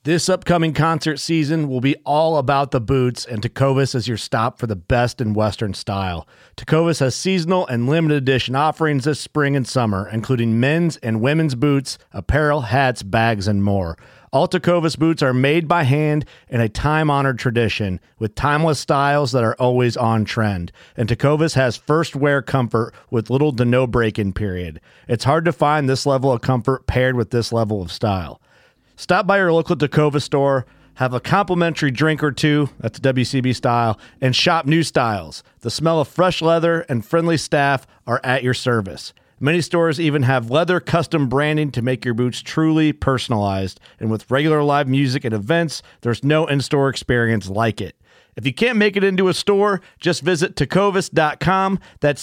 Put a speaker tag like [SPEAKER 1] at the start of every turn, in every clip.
[SPEAKER 1] This upcoming concert season will be all about the boots, and Tecovas is your stop for the best in Western style. Tecovas has seasonal and limited edition offerings this spring and summer, including men's and women's boots, apparel, hats, bags, and more. All Tecovas boots are made by hand in a time-honored tradition with timeless styles that are always on trend. And Tecovas has first wear comfort with little to no break-in period. It's hard to find this level of comfort paired with this level of style. Stop by your local Tecovas store, have a complimentary drink or two, that's WCB style, and shop new styles. The smell of fresh leather and friendly staff are at your service. Many stores even have leather custom branding to make your boots truly personalized. And with regular live music and events, there's no in-store experience like it. If you can't make it into a store, just visit tecovas.com. That's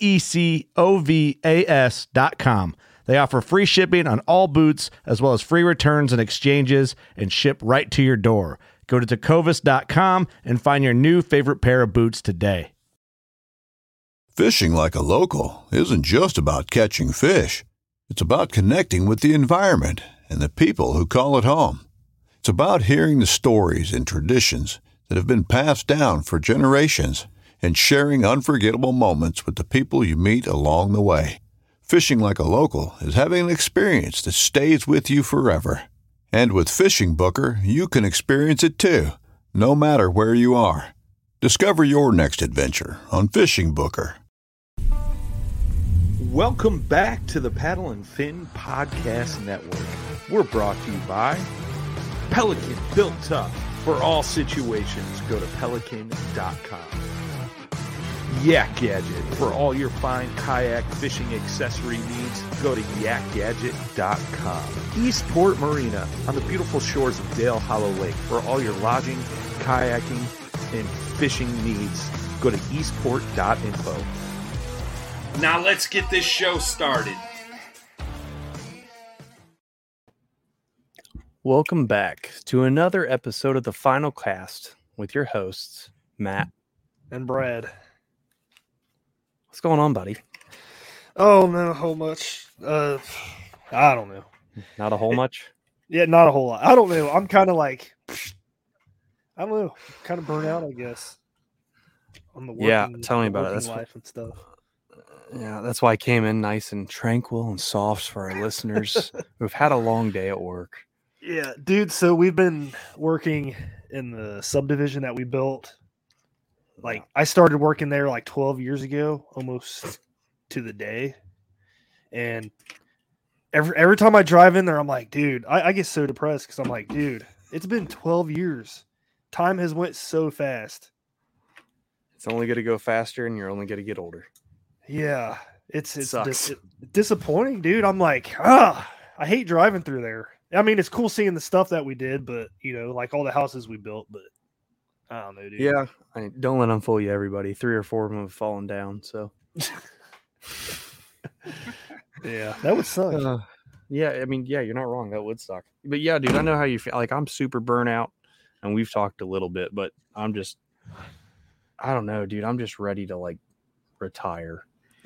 [SPEAKER 1] TECOVAS.com. They offer free shipping on all boots, as well as free returns and exchanges, and ship right to your door. Go to tecovas.com and find your new favorite pair of boots today.
[SPEAKER 2] Fishing like a local isn't just about catching fish. It's about connecting with the environment and the people who call it home. It's about hearing the stories and traditions that have been passed down for generations and sharing unforgettable moments with the people you meet along the way. Fishing like a local is having an experience that stays with you forever. And with Fishing Booker, you can experience it too, no matter where you are. Discover your next adventure on Fishing Booker.
[SPEAKER 3] Welcome back to the Paddle and Fin Podcast Network. We're brought to you by Pelican, built tough for all situations. Go to pelican.com. Yak Gadget, for all your fine kayak fishing accessory needs, go to yakgadget.com. Eastport Marina, on the beautiful shores of Dale Hollow Lake, for all your lodging, kayaking, and fishing needs, go to eastport.info.
[SPEAKER 4] Now let's get this show started.
[SPEAKER 5] Welcome back to another episode of the Final Cast with your hosts, Matt
[SPEAKER 6] and Brad.
[SPEAKER 5] What's going on, buddy?
[SPEAKER 6] Oh, not a whole much. I don't know.
[SPEAKER 5] Not a whole much?
[SPEAKER 6] Yeah, not a whole lot. I don't know. I'm kind of like, I don't know, kind of burnt out, I guess. On the working,
[SPEAKER 5] tell me about it. That's
[SPEAKER 6] life and stuff.
[SPEAKER 5] Yeah, that's why I came in nice and tranquil and soft for our listeners who've had a long day at work.
[SPEAKER 6] Yeah, dude. So we've been working in the subdivision that we built. Like, I started working there like 12 years ago, almost to the day. And every time I drive in there, I'm like, dude, I get so depressed because I'm like, dude, it's been 12 years. Time has went so fast.
[SPEAKER 5] It's only going to go faster, and you're only going to get older.
[SPEAKER 6] Yeah, it's
[SPEAKER 5] disappointing,
[SPEAKER 6] dude. I'm like, I hate driving through there. I mean, it's cool seeing the stuff that we did, but, you know, like all the houses we built, but I don't know, dude.
[SPEAKER 5] Yeah, don't let them fool you, everybody. 3 or 4 of them have fallen down, so.
[SPEAKER 6] Yeah, that would suck.
[SPEAKER 5] Yeah, I mean, yeah, you're not wrong. That would suck. But yeah, dude, I know how you feel. Like, I'm super burnout, and we've talked a little bit, but I don't know, dude. I'm just ready to, like, retire.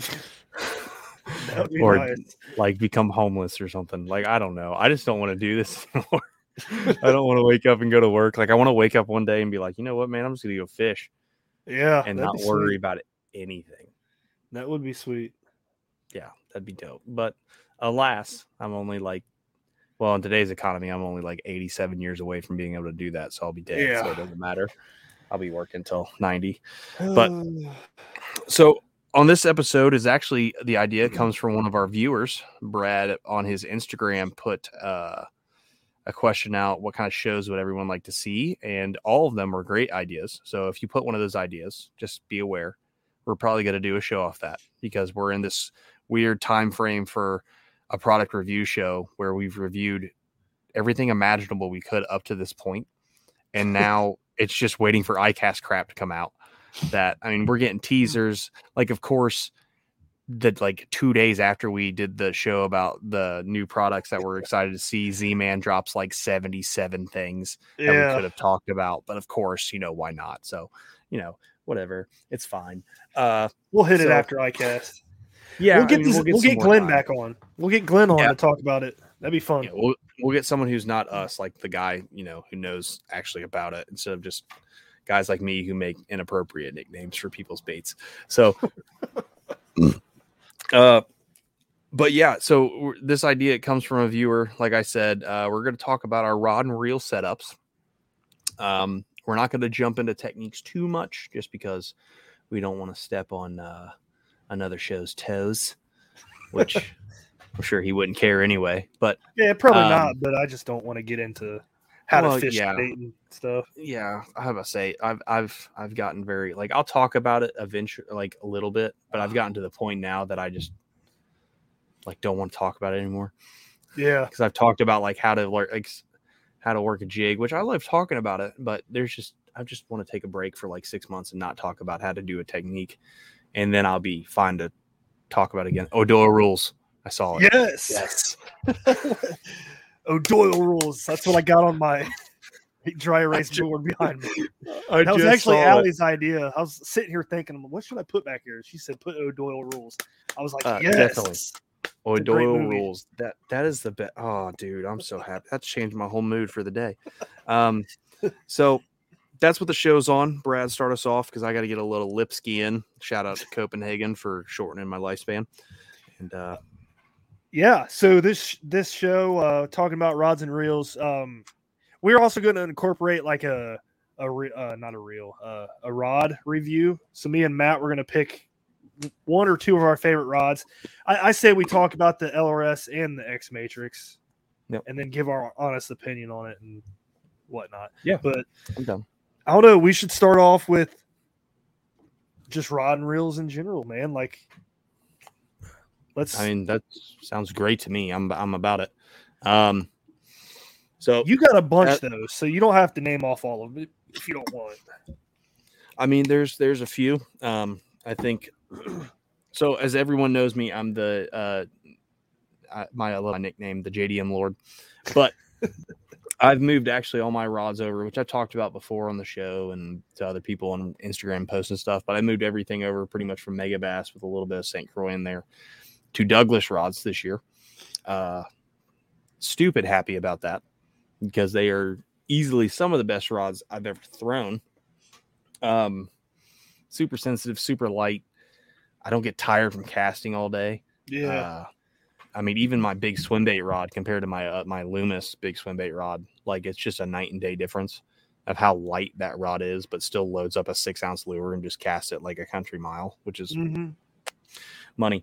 [SPEAKER 5] Or nice. Like become homeless or something. Like, I don't know. I just don't want to do this anymore. I don't want to wake up and go to work. Like, I want to wake up one day and be like, you know what, man, I'm just going to go fish.
[SPEAKER 6] Yeah.
[SPEAKER 5] And not worry about anything.
[SPEAKER 6] That would be sweet.
[SPEAKER 5] Yeah, that'd be dope. But alas, I'm only like, well, in today's economy, I'm only like 87 years away from being able to do that. So I'll be dead. Yeah. So it doesn't matter. I'll be working till 90. But so on this episode is actually, the idea comes from one of our viewers. Brad on his Instagram put a question out, what kind of shows would everyone like to see? And all of them are great ideas. So if you put one of those ideas, just be aware, we're probably going to do a show off that, because we're in this weird time frame for a product review show where we've reviewed everything imaginable we could up to this point. And now it's just waiting for iCast crap to come out. That, I mean, we're getting teasers. Like, of course, that like 2 days after we did the show about the new products that we're excited to see, Z-Man drops like 77 things that we could have talked about. But of course, you know, why not? So, you know, whatever. It's fine.
[SPEAKER 6] We'll hit it after iCast.
[SPEAKER 5] Yeah,
[SPEAKER 6] we'll get Glenn back on. We'll get Glenn on to talk about it. That'd be fun.
[SPEAKER 5] Yeah, We'll get someone who's not us, like the guy, who knows actually about it, instead of just guys like me who make inappropriate nicknames for people's baits. So, but yeah, so this idea, it comes from a viewer. Like I said, we're going to talk about our rod and reel setups. We're not going to jump into techniques too much, just because we don't want to step on another show's toes, which I'm sure he wouldn't care anyway. But
[SPEAKER 6] yeah, probably not. But I just don't want to get into how to fish bait and stuff.
[SPEAKER 5] Yeah, I have to say, I've gotten very, like, I'll talk about it eventually, like a little bit, but I've gotten to the point now that I just don't want to talk about it anymore.
[SPEAKER 6] Yeah,
[SPEAKER 5] because I've talked about how to work a jig, which I love talking about it, but I just want to take a break for 6 months and not talk about how to do a technique, and then I'll be fine to talk about it again. O'Doyle rules. I saw it.
[SPEAKER 6] Yes. O'Doyle rules. That's what I got on my dry erase board behind me. That was actually Allie's idea. I was sitting here thinking, what should I put back here? She said, put O'Doyle rules. I was like, yes.
[SPEAKER 5] Definitely. O'Doyle rules. That is the best. Oh, dude, I'm so happy. That's changed my whole mood for the day. So that's what the show's on. Brad, start us off, because I got to get a little Lipsky in. Shout out to Copenhagen for shortening my lifespan. And
[SPEAKER 6] yeah, so this show, talking about rods and reels, we're also going to incorporate a rod review. So me and Matt, we're going to pick one or two of our favorite rods. I say we talk about the LRS and the X Matrix, and then give our honest opinion on it and whatnot.
[SPEAKER 5] Yeah,
[SPEAKER 6] but
[SPEAKER 5] I'm done.
[SPEAKER 6] I don't know. We should start off with just rod and reels in general, man.
[SPEAKER 5] That sounds great to me. I'm about it. So
[SPEAKER 6] you got a bunch those, so you don't have to name off all of it if you don't want.
[SPEAKER 5] I mean, there's a few. I think so. As everyone knows me, I'm the my nickname, the JDM Lord. But I've moved actually all my rods over, which I talked about before on the show and to other people on Instagram posts and stuff. But I moved everything over pretty much from Mega Bass with a little bit of St. Croix in there to Douglas rods this year. Stupid happy about that, because they are easily some of the best rods I've ever thrown. Super sensitive, super light. I don't get tired from casting all day.
[SPEAKER 6] Yeah.
[SPEAKER 5] I mean, even my big swim bait rod compared to my Loomis big swim bait rod, it's just a night and day difference of how light that rod is, but still loads up a 6-ounce lure and just casts it like a country mile, which is money.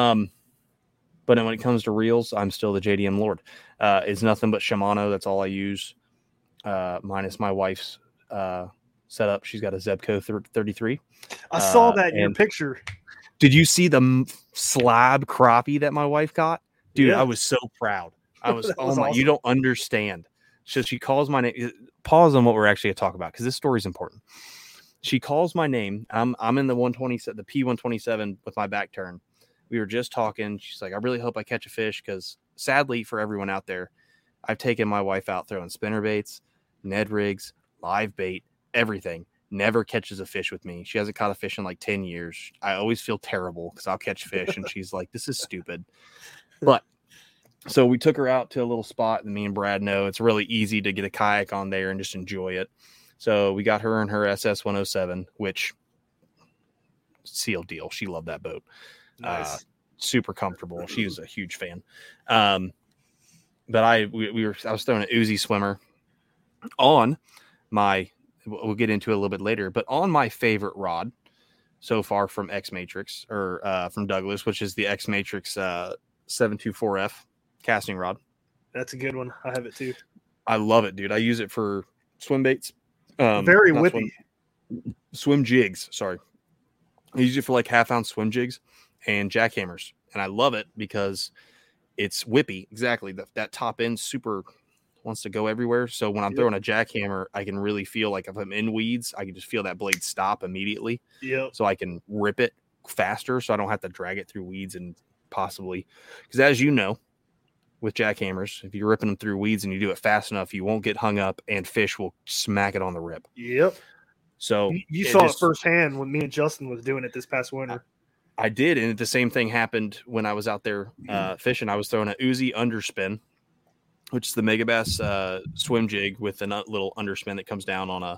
[SPEAKER 5] But when it comes to reels, I'm still the JDM Lord. It's nothing but Shimano. That's all I use. Minus my wife's setup. She's got a Zebco 33.
[SPEAKER 6] I saw that in your picture.
[SPEAKER 5] Did you see the slab crappie that my wife got? Dude, yeah. I was so proud. I was, awesome. You don't understand. So she calls my name. Pause on what we're actually going to talk about, because this story is important. She calls my name. I'm in the 127, the P127 with my back turn. We were just talking. She's like, I really hope I catch a fish, because sadly for everyone out there, I've taken my wife out throwing spinner baits, Ned rigs, live bait, everything. Never catches a fish with me. She hasn't caught a fish in 10 years. I always feel terrible because I'll catch fish and she's like, this is stupid. But so we took her out to a little spot, and me and Brad know it's really easy to get a kayak on there and just enjoy it. So we got her in her SS 107, which sealed deal. She loved that boat. Nice. Super comfortable. She was a huge fan. But I was throwing an Uzi swimmer on my, we'll get into it a little bit later, but on my favorite rod so far from X Matrix, or from Douglas, which is the X Matrix 724F casting rod.
[SPEAKER 6] That's a good one. I have it too.
[SPEAKER 5] I love it, dude. I use it for swim baits.
[SPEAKER 6] Very whippy.
[SPEAKER 5] Swim jigs. Sorry. I use it for half-ounce swim jigs and jackhammers. And I love it because it's whippy. Exactly. That top end super wants to go everywhere. So when I'm throwing a jackhammer, I can really feel if I'm in weeds, I can just feel that blade stop immediately.
[SPEAKER 6] Yeah.
[SPEAKER 5] So I can rip it faster, so I don't have to drag it through weeds, and possibly, because as you know, with jackhammers, if you're ripping them through weeds and you do it fast enough, you won't get hung up and fish will smack it on the rip.
[SPEAKER 6] Yep.
[SPEAKER 5] So
[SPEAKER 6] you saw it firsthand when me and Justin was doing it this past winter.
[SPEAKER 5] I did. And the same thing happened when I was out there fishing. I was throwing an Uzi underspin which is the Megabass swim jig with a little underspin that comes down on a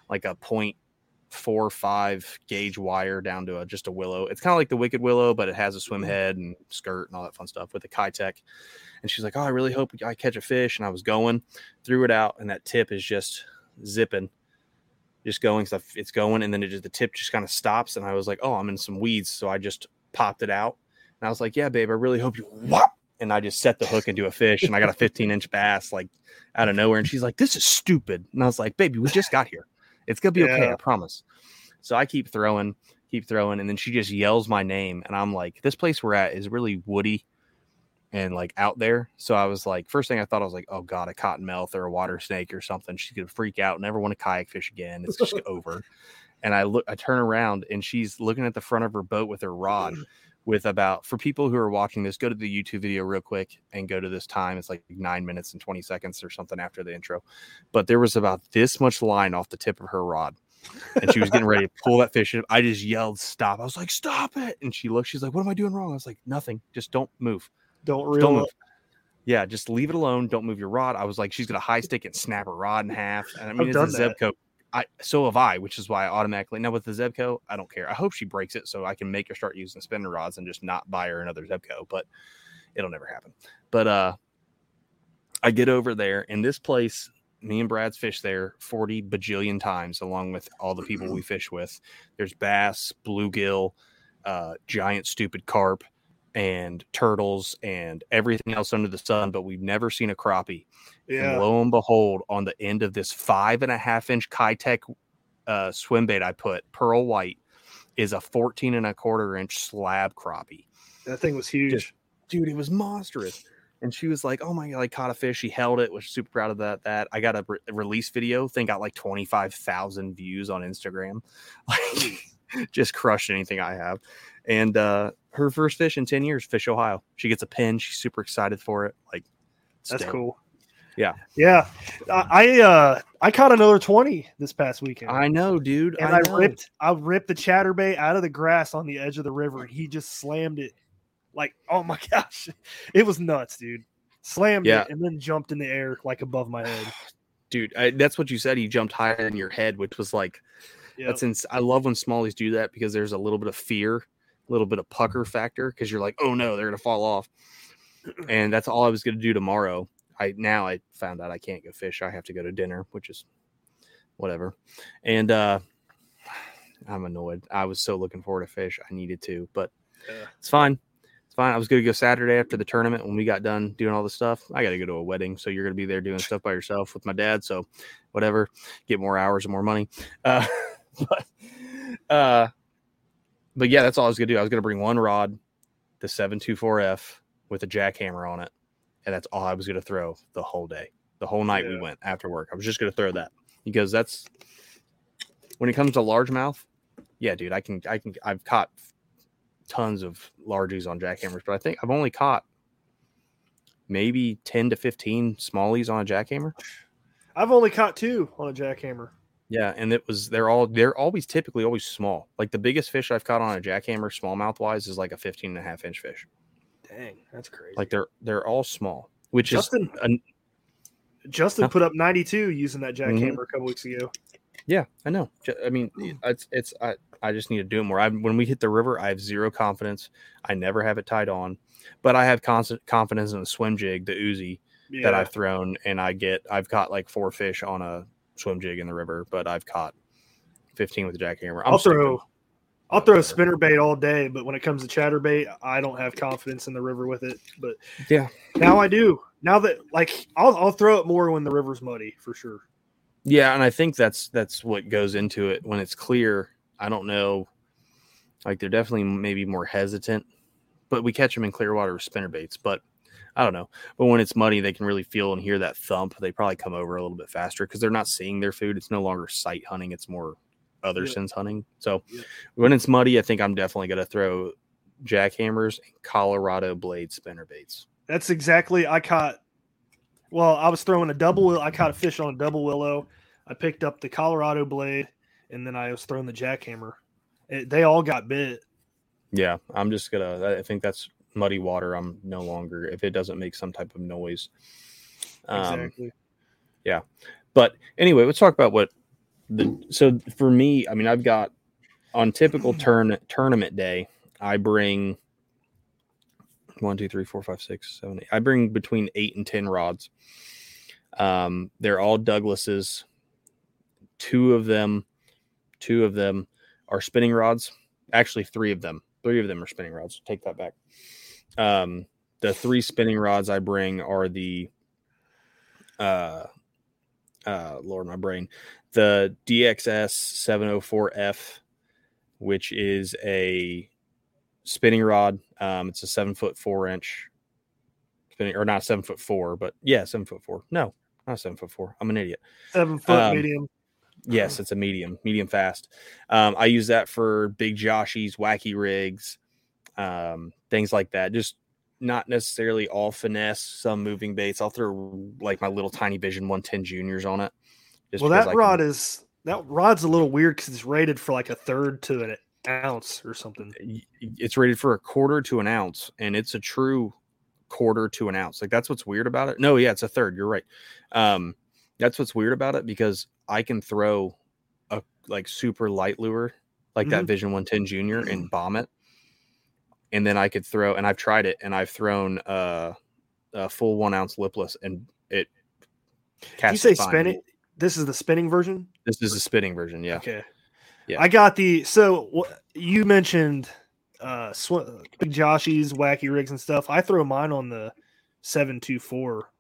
[SPEAKER 5] 0.45 gauge wire down to just a willow. It's kind of like the Wicked Willow, but it has a swim head and skirt and all that fun stuff with the Kitech. And she's like, oh, I really hope I catch a fish. And I was threw it out, and that tip is just zipping, just going. So it's going, and then the tip just kind of stops. And I was like, oh, I'm in some weeds. So I just popped it out. And I was like, yeah, babe, I really hope you whop. And I just set the hook into a fish, and I got a 15-inch bass like out of nowhere. And she's like, this is stupid. And I was like, baby, we just got here. It's going to be okay. I promise. So I keep throwing. And then she just yells my name. And I'm like, this place we're at is really woody and like out there. So I was like, first thing I thought, I was like, oh God, a cottonmouth or a water snake or something. She's going to freak out, never want to kayak fish again. It's just over. And I turn around, and she's looking at the front of her boat with her rod with for people who are watching this, go to the YouTube video real quick and go to this time. It's like 9 minutes and 20 seconds or something after the intro. But there was about this much line off the tip of her rod, and she was getting ready to pull that fish in. I just yelled, stop. I was like, stop it. And she looked, she's like, what am I doing wrong? I was like, nothing. Just don't move. Don't move. Yeah, just leave it alone. Don't move your rod. I was like, she's going to high stick and snap her rod in half. And I mean, it's a Zebco. So have I, which is why I automatically, now with the Zebco, I don't care. I hope she breaks it so I can make her start using spinning rods and just not buy her another Zebco, but it'll never happen. But I get over there, and this place, me and Brad's fished there 40 bajillion times, along with all the people we fish with. There's bass, bluegill, giant stupid carp, and turtles, and everything else under the sun, but we've never seen a crappie. Yeah. And lo and behold, on the end of this 5.5-inch Kitech swim bait I put, pearl white, is a 14.25-inch slab crappie.
[SPEAKER 6] That thing was huge.
[SPEAKER 5] Dude, it was monstrous. And she was like, oh my God, I caught a fish. She held it, was super proud of that. I got a release video, thing got like 25,000 views on Instagram. Like, just crushed anything I have. And her first fish in 10 years, Fish Ohio. She gets a pin. She's super excited for it. Like,
[SPEAKER 6] that's cool.
[SPEAKER 5] Yeah.
[SPEAKER 6] Yeah. I caught another 20 this past weekend.
[SPEAKER 5] I know, dude.
[SPEAKER 6] And I ripped the chatterbait out of the grass on the edge of the river, and he just slammed it. Like, oh my gosh. It was nuts, dude. Slammed it and then jumped in the air like above my head.
[SPEAKER 5] Dude, that's what you said. He jumped higher than your head, which was like, I love when smallies do that, because there's a little bit of fear, a little bit of pucker factor, because you're like, oh no, they're going to fall off. And that's all I was going to do tomorrow. I found out I can't go fish. I have to go to dinner, which is whatever. And I'm annoyed. I was so looking forward to fish. I needed to, but it's fine. It's fine. I was going to go Saturday after the tournament when we got done doing all the stuff. I got to go to a wedding, so you're going to be there doing stuff by yourself with my dad. So whatever, get more hours and more money. But yeah, that's all I was going to do. I was going to bring one rod, the 724F with a jackhammer on it. And that's all I was going to throw the whole day, the whole night. We went after work. I was just going to throw that, because that's when it comes to largemouth. Yeah, dude, I've caught tons of largies on jackhammers, but I think I've only caught maybe 10 to 15 smallies on a jackhammer.
[SPEAKER 6] I've only caught 2 on a jackhammer.
[SPEAKER 5] Yeah. And they're always typically always small. Like the biggest fish I've caught on a jackhammer smallmouth wise is like a 15.5-inch fish.
[SPEAKER 6] Dang, that's crazy.
[SPEAKER 5] Like they're all small, which
[SPEAKER 6] Justin put up 92 using that jackhammer a couple weeks ago.
[SPEAKER 5] Yeah, I know. I mean, I just need to do it more. When we hit the river, I have zero confidence. I never have it tied on, but I have constant confidence in the swim jig, the Uzi that I've thrown, and I've caught like 4 fish on a swim jig in the river, but I've caught 15 with the jackhammer.
[SPEAKER 6] I'll throw a spinner bait all day, but when it comes to chatterbait, I don't have confidence in the river with it. But
[SPEAKER 5] yeah,
[SPEAKER 6] now I do. Now that I'll throw it more when the river's muddy for sure.
[SPEAKER 5] Yeah, and I think that's what goes into it. When it's clear, I don't know. Like they're definitely maybe more hesitant, but we catch them in clear water with spinner baits. But I don't know. But when it's muddy, they can really feel and hear that thump. They probably come over a little bit faster because they're not seeing their food. It's no longer sight hunting. It's more other sense hunting. So when it's muddy, I think I'm definitely going to throw jackhammers and Colorado blade spinner baits.
[SPEAKER 6] That's exactly. I was throwing a double. I caught a fish on a double willow. I picked up the Colorado blade, and then I was throwing the jackhammer. They all got bit.
[SPEAKER 5] Yeah, I'm just I think that's muddy water. I'm no longer, if it doesn't make some type of noise,
[SPEAKER 6] Exactly.
[SPEAKER 5] Yeah. But anyway, let's talk about so for me, I mean, I've got on typical tournament day, I bring 1, 2, 3, 4, 5, 6, 7, 8. I bring between 8 and 10 rods. They're all Douglas's. Two of them are spinning rods. Actually, 3 of them are spinning rods. Take that back. The 3 spinning rods I bring are the Lord, my brain. The DXS 704F, which is a spinning rod. It's a 7'4" spinning, or not 7'4", but yeah, 7'4". No, not 7'4". I'm an idiot.
[SPEAKER 6] 7 foot medium.
[SPEAKER 5] Yes, it's a medium fast. I use that for big joshies, wacky rigs, things like that. Just not necessarily all finesse, some moving baits. I'll throw like my little Tiny Vision 110 Juniors on it.
[SPEAKER 6] Well, that rod's a little weird because it's rated for like 1/3 to an ounce or something.
[SPEAKER 5] It's rated for 1/4 to an ounce, and it's a true 1/4 to an ounce. Like, that's what's weird about it. No, yeah, it's 1/3. You're right. That's what's weird about it, because I can throw a like super light lure like that Vision 110 Junior and bomb it. And then I could throw, and I've tried it, and I've thrown a full 1 ounce lipless, and it casts.
[SPEAKER 6] You say spinning? This is the spinning version?
[SPEAKER 5] This is the spinning version, yeah.
[SPEAKER 6] Okay.
[SPEAKER 5] Yeah.
[SPEAKER 6] I got you mentioned big joshies, wacky rigs and stuff. I throw mine on the 724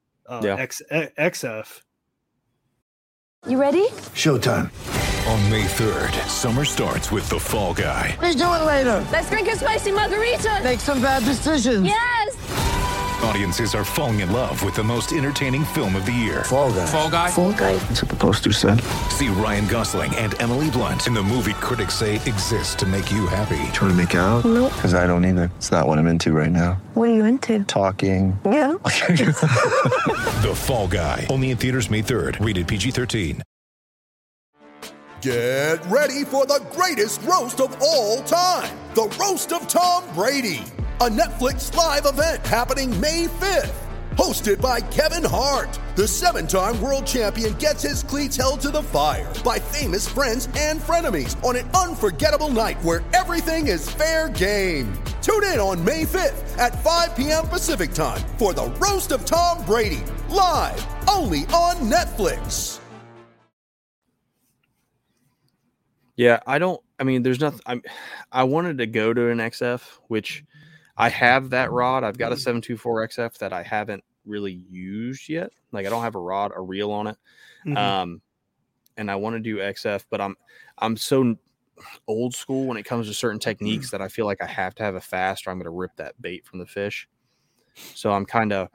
[SPEAKER 6] XF.
[SPEAKER 7] You ready?
[SPEAKER 8] Showtime. On May 3rd, summer starts with The Fall Guy.
[SPEAKER 7] Let's do it later. Let's drink a spicy margarita.
[SPEAKER 8] Make some bad decisions.
[SPEAKER 7] Yes.
[SPEAKER 8] Audiences are falling in love with the most entertaining film of the year.
[SPEAKER 9] Fall Guy.
[SPEAKER 7] Fall Guy. Fall Guy.
[SPEAKER 9] That's what the poster said.
[SPEAKER 8] See Ryan Gosling and Emily Blunt in the movie critics say exists to make you happy.
[SPEAKER 9] Trying to make it out?
[SPEAKER 7] Nope.
[SPEAKER 9] Because I don't either. It's not what I'm into right now.
[SPEAKER 7] What are you into?
[SPEAKER 9] Talking.
[SPEAKER 7] Yeah.
[SPEAKER 8] The Fall Guy. Only in theaters May 3rd. Rated PG-13.
[SPEAKER 10] Get ready for the greatest roast of all time. The Roast of Tom Brady. A Netflix live event happening May 5th. Hosted by Kevin Hart. The 7-time world champion gets his cleats held to the fire by famous friends and frenemies on an unforgettable night where everything is fair game. Tune in on May 5th at 5 p.m. Pacific time for the Roast of Tom Brady. Live only on Netflix.
[SPEAKER 5] Yeah, there's nothing. I wanted to go to an XF, which I have that rod. I've got a 724 XF that I haven't really used yet. Like, I don't have a reel on it. And I want to do XF, but I'm so old school when it comes to certain techniques that I feel like I have to have a fast, or I'm going to rip that bait from the fish. So I'm kind of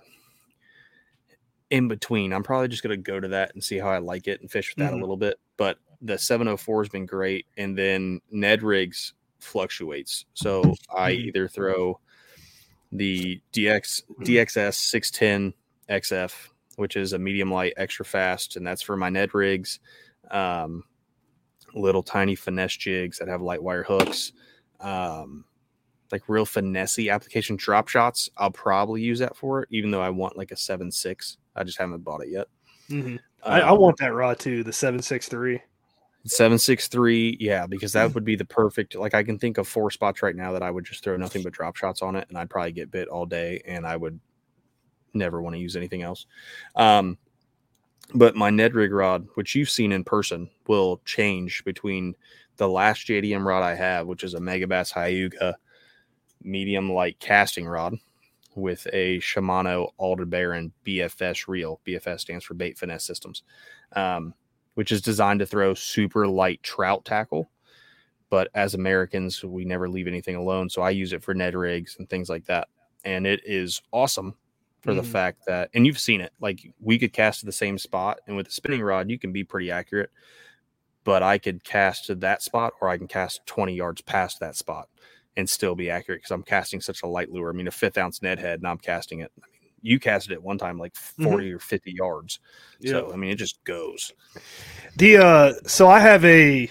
[SPEAKER 5] in between. I'm probably just going to go to that and see how I like it and fish with that a little bit. But the 704 has been great. And then Ned Rigs fluctuates. So I either throw the DXS 610 XF, which is a medium light extra fast, and that's for my Ned Rigs. Little tiny finesse jigs that have light wire hooks, like real finessey application drop shots. I'll probably use that for it, even though I want like a 7.6. I just haven't bought it yet.
[SPEAKER 6] I want that rod too, the 7.63.
[SPEAKER 5] 7.63, yeah, because that would be the perfect. Like, I can think of 4 spots right now that I would just throw nothing but drop shots on it, and I'd probably get bit all day, and I would never want to use anything else. But my Ned Rig rod, which you've seen in person, will change between the last JDM rod I have, which is a Megabass Hyuga medium light casting rod with a Shimano Aldebaran BFS reel. BFS stands for Bait Finesse Systems. Which is designed to throw super light trout tackle. But as Americans, we never leave anything alone. So I use it for Ned Rigs and things like that. And it is awesome for the fact that, and you've seen it, like, we could cast to the same spot. And with a spinning rod, you can be pretty accurate. But I could cast to that spot, or I can cast 20 yards past that spot and still be accurate because I'm casting such a light lure. I mean, a 5th ounce Ned head, and I'm casting it. I mean, you casted it one time like 40 or 50 yards. Yeah. So, I mean, it just goes.
[SPEAKER 6] So I have a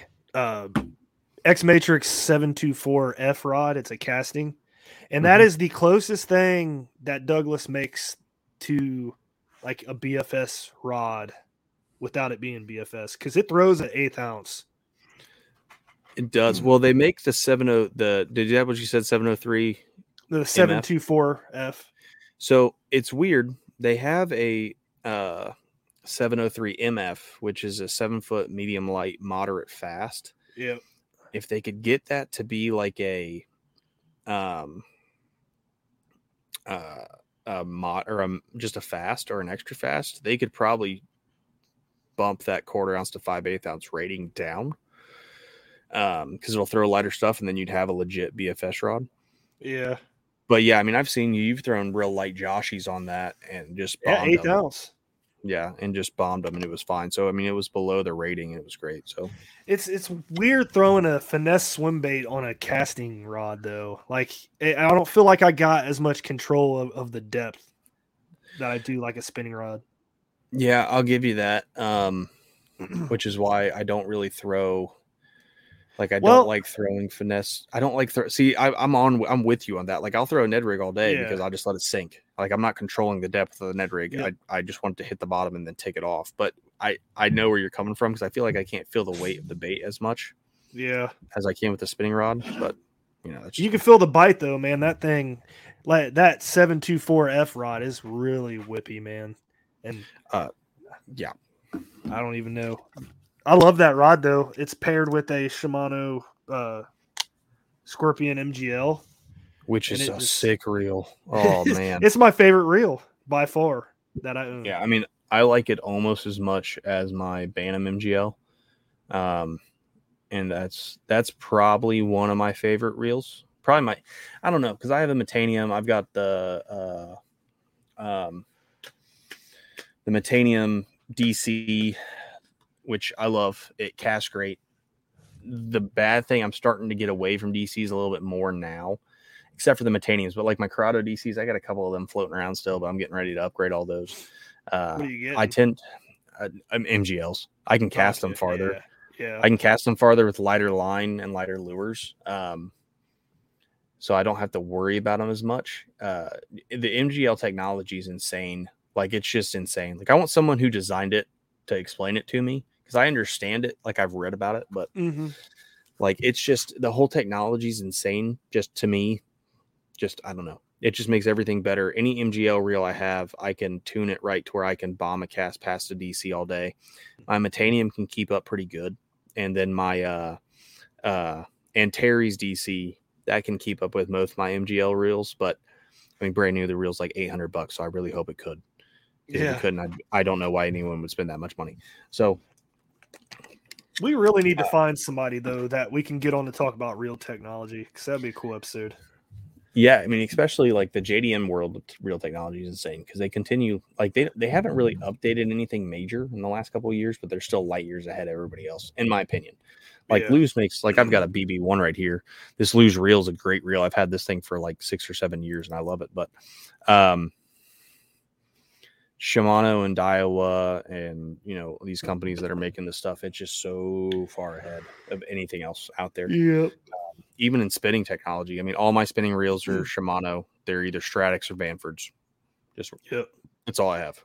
[SPEAKER 6] X Matrix 724 F rod. It's a casting. And that is the closest thing that Douglas makes to like a BFS rod without it being BFS because it throws an 1/8 ounce.
[SPEAKER 5] It does. Well, they make the 70. Did you have what you said? 703.
[SPEAKER 6] The 724F.
[SPEAKER 5] So it's weird. They have a 703 MF, which is a 7-foot medium light, moderate fast.
[SPEAKER 6] Yep.
[SPEAKER 5] If they could get that to be like a mod or just a fast or an extra fast, they could probably bump that 1/4 ounce to 5/8 ounce rating down. Because it'll throw lighter stuff, and then you'd have a legit BFS rod.
[SPEAKER 6] Yeah.
[SPEAKER 5] But yeah, I mean, I've seen you've thrown real light Joshies on that and just bombed
[SPEAKER 6] 1/8
[SPEAKER 5] them.
[SPEAKER 6] ounce.
[SPEAKER 5] Yeah, and just bombed them, and it was fine. So I mean, it was below the rating, and it was great. So
[SPEAKER 6] it's weird throwing a finesse swim bait on a casting rod though. Like I don't feel like I got as much control of the depth that I do like a spinning rod.
[SPEAKER 5] yeah, I'll give you that. Which is why I don't really throw. Like I don't like throwing finesse. I don't like see. I'm with you on that. Like I'll throw a Ned rig all day because I'll just let it sink. Like I'm not controlling the depth of the Ned rig.
[SPEAKER 6] Yep.
[SPEAKER 5] I just want it to hit the bottom and then take it off. But I know where you're coming from because I feel like I can't feel the weight of the bait as much.
[SPEAKER 6] Yeah,
[SPEAKER 5] as I can with the spinning rod. But
[SPEAKER 6] you can feel the bite though, man. That thing, like that 724F rod, is really whippy, man. And
[SPEAKER 5] yeah,
[SPEAKER 6] I don't even know. I love that rod though. It's paired with a Shimano Scorpion MGL,
[SPEAKER 5] which is a sick reel. Oh man,
[SPEAKER 6] it's my favorite reel by far that I own.
[SPEAKER 5] Yeah, I mean, I like it almost as much as my Bantam MGL, and that's probably one of my favorite reels. Probably I don't know, because I have a Metanium. I've got the Metanium DC, which I love. It casts great. The bad thing, I'm starting to get away from DCs a little bit more now, except for the Metaniums. But like my Corrado DCs, I got a couple of them floating around still, but I'm getting ready to upgrade all those.
[SPEAKER 6] What are you
[SPEAKER 5] I tend MGLs. I can cast them farther.
[SPEAKER 6] Yeah.
[SPEAKER 5] I can cast them farther with lighter line and lighter lures. So I don't have to worry about them as much. The MGL technology is insane. Like it's just insane. Like I want someone who designed it to explain it to me, because I understand it. Like I've read about it, but like it's just the whole technology is insane. Just to me, I don't know. It just makes everything better. Any MGL reel I have, I can tune it right to where I can bomb a cast past a DC all day. My Metanium can keep up pretty good, and then my Antares DC that can keep up with most of my MGL reels. But I mean, brand new, the reel's like $800, so I really hope it could. If it couldn't, I don't know why anyone would spend that much money. So
[SPEAKER 6] we really need to find somebody though that we can get on to talk about reel technology, because that'd be a cool episode.
[SPEAKER 5] Yeah, I mean, especially like the JDM world of reel technology is insane, because they continue, like they haven't really updated anything major in the last couple of years, but they're still light years ahead of everybody else, in my opinion. Like Lew's makes, like I've got a BB1 right here. This Lew's reel is a great reel. I've had this thing for like 6 or 7 years and I love it. But Shimano and Daiwa and, these companies that are making this stuff, it's just so far ahead of anything else out there.
[SPEAKER 6] Yep.
[SPEAKER 5] Even in spinning technology. I mean, all my spinning reels are Shimano. They're either Stratix or Banfords. That's all I have.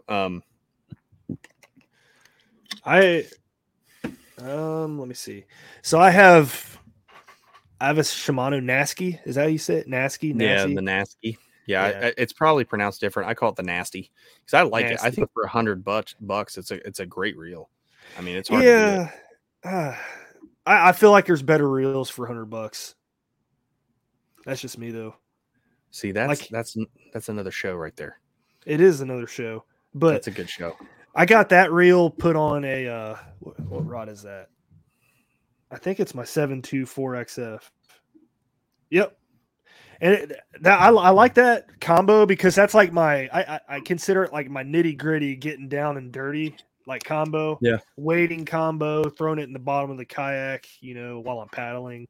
[SPEAKER 6] Let me see. So I have a Shimano Nasky. Is that how you say it? Nasky?
[SPEAKER 5] Yeah, the Nasky. Yeah. It's probably pronounced different. I call it the Nasty because I like it. I think for $100, it's a great reel. I mean, it's hard to do.
[SPEAKER 6] I feel like there's better reels for $100. That's just me though.
[SPEAKER 5] See, that's another show right there.
[SPEAKER 6] It is another show, but
[SPEAKER 5] that's a good show.
[SPEAKER 6] I got that reel put on a what rod is that? I think it's my 724XF. Yep. And I like that combo because that's like I consider it like my nitty gritty, getting down and dirty like combo.
[SPEAKER 5] Yeah.
[SPEAKER 6] Wading combo, throwing it in the bottom of the kayak, while I'm paddling.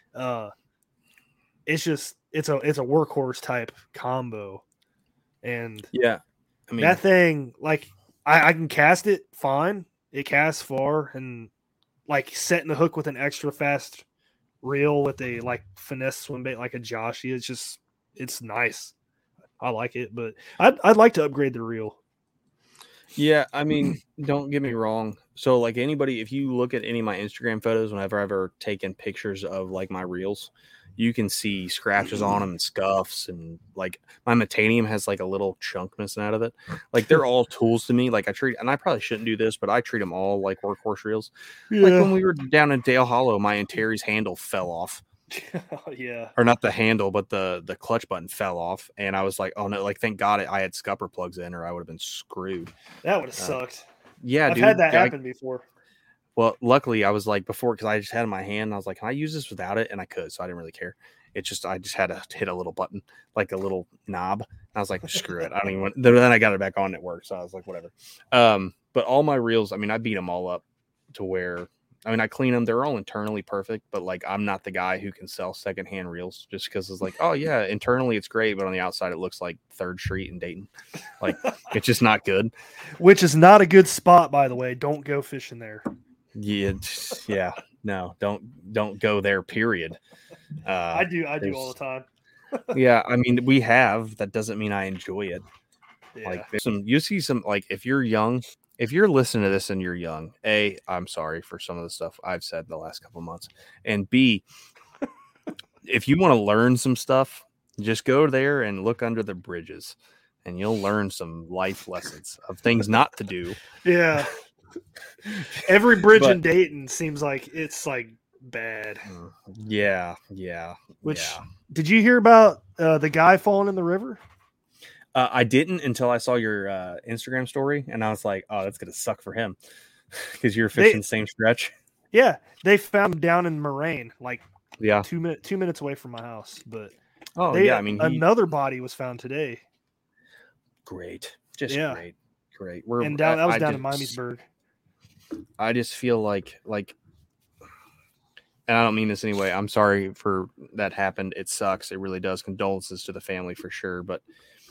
[SPEAKER 6] It's a workhorse type combo. And
[SPEAKER 5] yeah, I mean
[SPEAKER 6] that thing, like I can cast it fine. It casts far, and like setting the hook with an extra fast reel with a like finesse swim bait like a Joshi, it's nice. I like it, but I'd like to upgrade the reel.
[SPEAKER 5] Yeah, I mean, don't get me wrong. So, like anybody, if you look at any of my Instagram photos, whenever I've ever taken pictures of like my reels, you can see scratches on them and scuffs, and like my Metanium has like a little chunk missing out of it. Like they're all tools to me. Like and I probably shouldn't do this, but I treat them all like workhorse reels.
[SPEAKER 6] Yeah.
[SPEAKER 5] Like when we were down in Dale Hollow, my Antares handle fell off.
[SPEAKER 6] Yeah.
[SPEAKER 5] Or not the handle, but the clutch button fell off, and I was like, "Oh no!" Like, thank God I had scupper plugs in, or I would have been screwed.
[SPEAKER 6] That would have sucked.
[SPEAKER 5] Yeah,
[SPEAKER 6] I've
[SPEAKER 5] dude,
[SPEAKER 6] had that happen before.
[SPEAKER 5] Well, luckily I was like before because I just had it in my hand. And I was like, "Can I use this without it?" And I could, so I didn't really care. I just had to hit a little button, like a little knob. And I was like, "Screw it!" I don't even want. Then I got it back on. It worked, so I was like, "Whatever." But all my reels, I mean, I beat them all up to where. I mean, I clean them. They're all internally perfect, but like I'm not the guy who can sell secondhand reels just because it's like, oh yeah, internally it's great, but on the outside it looks like 3rd Street in Dayton. Like it's just not good.
[SPEAKER 6] Which is not a good spot, by the way. Don't go fishing there.
[SPEAKER 5] Yeah, no, don't go there. Period.
[SPEAKER 6] I do all the time.
[SPEAKER 5] Yeah, I mean, we have. That doesn't mean I enjoy it.
[SPEAKER 6] Yeah.
[SPEAKER 5] Like you see some like if you're young. If you're listening to this and you're young, A, I'm sorry for some of the stuff I've said the last couple of months. And B, if you want to learn some stuff, just go there and look under the bridges and you'll learn some life lessons of things not to do.
[SPEAKER 6] Yeah. Every bridge in Dayton seems like it's like bad.
[SPEAKER 5] Yeah.
[SPEAKER 6] Did you hear about the guy falling in the river?
[SPEAKER 5] I didn't until I saw your Instagram story, and I was like, "Oh, that's gonna suck for him," because you're fishing the same stretch.
[SPEAKER 6] Yeah, they found him down in Moraine, like
[SPEAKER 5] 2
[SPEAKER 6] minutes away from my house. But
[SPEAKER 5] I mean,
[SPEAKER 6] another body was found today.
[SPEAKER 5] Great, just great.
[SPEAKER 6] That was down in Miamisburg.
[SPEAKER 5] I just feel like, and I don't mean this anyway. I'm sorry for that happened. It sucks. It really does. Condolences to the family for sure, but.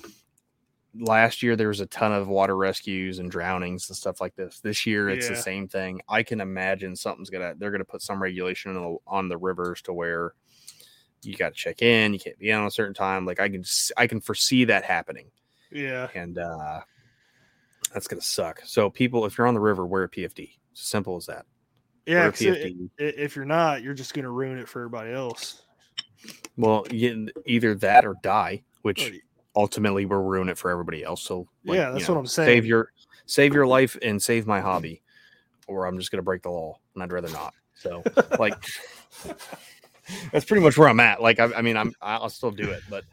[SPEAKER 5] Last year there was a ton of water rescues and drownings and stuff like this. This year it's the same thing. I can imagine they're gonna put some regulation on the rivers to where you got to check in, you can't be in on a certain time. Like I can foresee that happening.
[SPEAKER 6] Yeah,
[SPEAKER 5] and that's gonna suck. So people, if you're on the river, wear a PFD. It's as simple as that.
[SPEAKER 6] Yeah, if you're not, you're just gonna ruin it for everybody else.
[SPEAKER 5] Well, either that or die, which. Ultimately will ruin it for everybody else. So
[SPEAKER 6] that's what I'm saying.
[SPEAKER 5] Save your life and save my hobby, or I'm just going to break the law, and I'd rather not. So like, that's pretty much where I'm at. Like, I'll still do it, but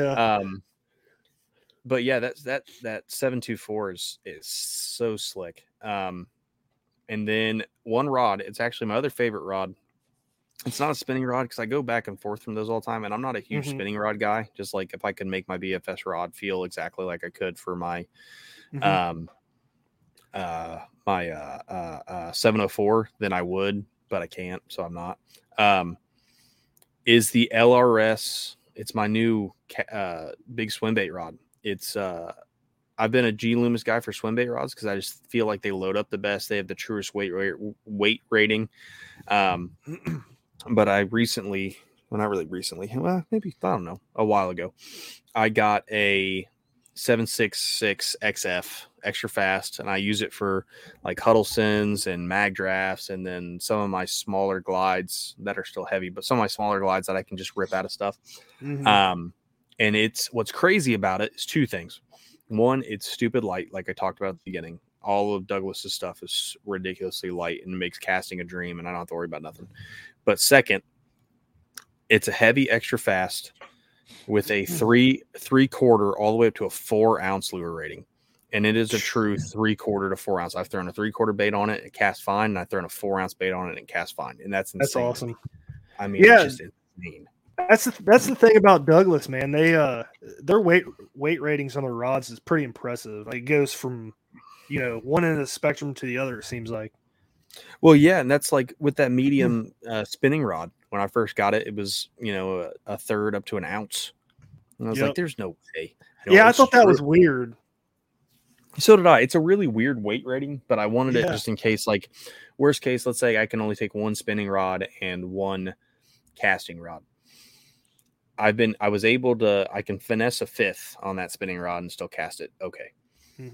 [SPEAKER 5] but yeah, that 724 is so slick. And then one rod, it's actually my other favorite rod. It's not a spinning rod because I go back and forth from those all the time, and I'm not a huge spinning rod guy. Just like if I could make my BFS rod feel exactly like I could for my 704, then I would, but I can't, so I'm not. Is the LRS? It's my new big swim bait rod. It's I've been a G Loomis guy for swim bait rods because I just feel like they load up the best. They have the truest weight rating. But I recently, well, not really recently, well, maybe, I don't know, a while ago, I got a 766 XF extra fast, and I use it for like Huddlesons and mag drafts, and then some of my smaller glides that are still heavy, but some of my smaller glides that I can just rip out of stuff. And what's crazy about it is two things. One, it's stupid light, like I talked about at the beginning. All of Douglas's stuff is ridiculously light and makes casting a dream, and I don't have to worry about nothing. But second, it's a heavy extra fast with a 3/4 all the way up to a 4-ounce lure rating. And it is a true 3/4 to 4 ounce. I've thrown a 3/4 bait on it, it casts fine, and I've thrown a 4-ounce bait on it and casts fine. And that's insane.
[SPEAKER 6] That's awesome.
[SPEAKER 5] I mean, it's just insane.
[SPEAKER 6] That's the thing about Douglas, man. They their weight ratings on the rods is pretty impressive. Like, it goes from one end of the spectrum to the other, it seems like.
[SPEAKER 5] Well, yeah, and that's like with that medium spinning rod. When I first got it, it was a third up to an ounce, and I was like, "There's no way."
[SPEAKER 6] I thought that was weird.
[SPEAKER 5] So did I. It's a really weird weight rating, but I wanted it just in case. Like, worst case, let's say I can only take one spinning rod and one casting rod. I can finesse a fifth on that spinning rod and still cast it. Okay.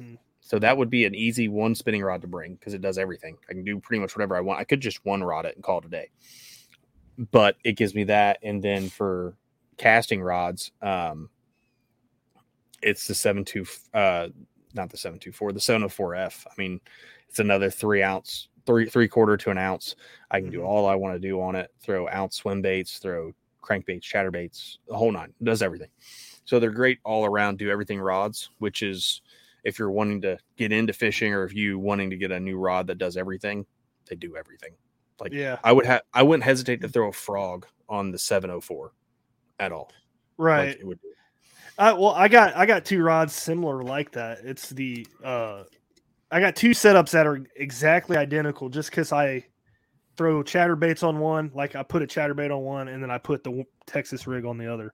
[SPEAKER 5] So that would be an easy one spinning rod to bring because it does everything. I can do pretty much whatever I want. I could just one rod it and call it a day. But it gives me that. And then for casting rods, it's the 7.2, not the 7.24, the 704F. I mean, it's another 3 ounce, 3/4 to an ounce. I can do all I want to do on it. Throw ounce swim baits, throw crankbaits, chatterbaits, the whole nine. It does everything. So they're great all around, do everything rods, which is if you're wanting to get into fishing or if you wanting to get a new rod that does everything, they do everything. Like I wouldn't hesitate to throw a frog on the 704 at all.
[SPEAKER 6] Right.
[SPEAKER 5] Like it would.
[SPEAKER 6] Well, I got 2 rods similar like that. It's the I got 2 setups that are exactly identical just because I throw chatterbaits on one, like I put a chatterbait on one, and then I put the Texas rig on the other.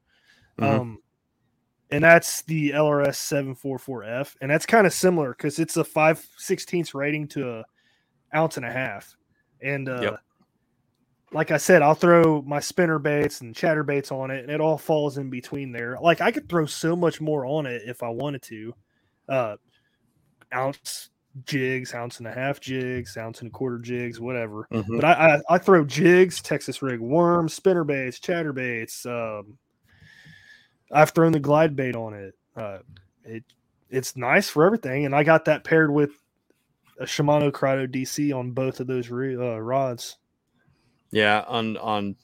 [SPEAKER 6] And that's the LRS 744F, and that's kind of similar because it's a 5/16 rating to a 1.5 ounces. And like I said, I'll throw my spinner baits and chatterbaits on it, and it all falls in between there. Like I could throw so much more on it if I wanted to. Ounce jigs, 1.5 ounce jigs, 1.25 ounce jigs, whatever. But I throw jigs, Texas rig worms, spinner baits, chatterbaits. I've thrown the glide bait on it. It's nice for everything, and I got that paired with a Shimano Cryo DC on both of those rods.
[SPEAKER 5] Yeah, on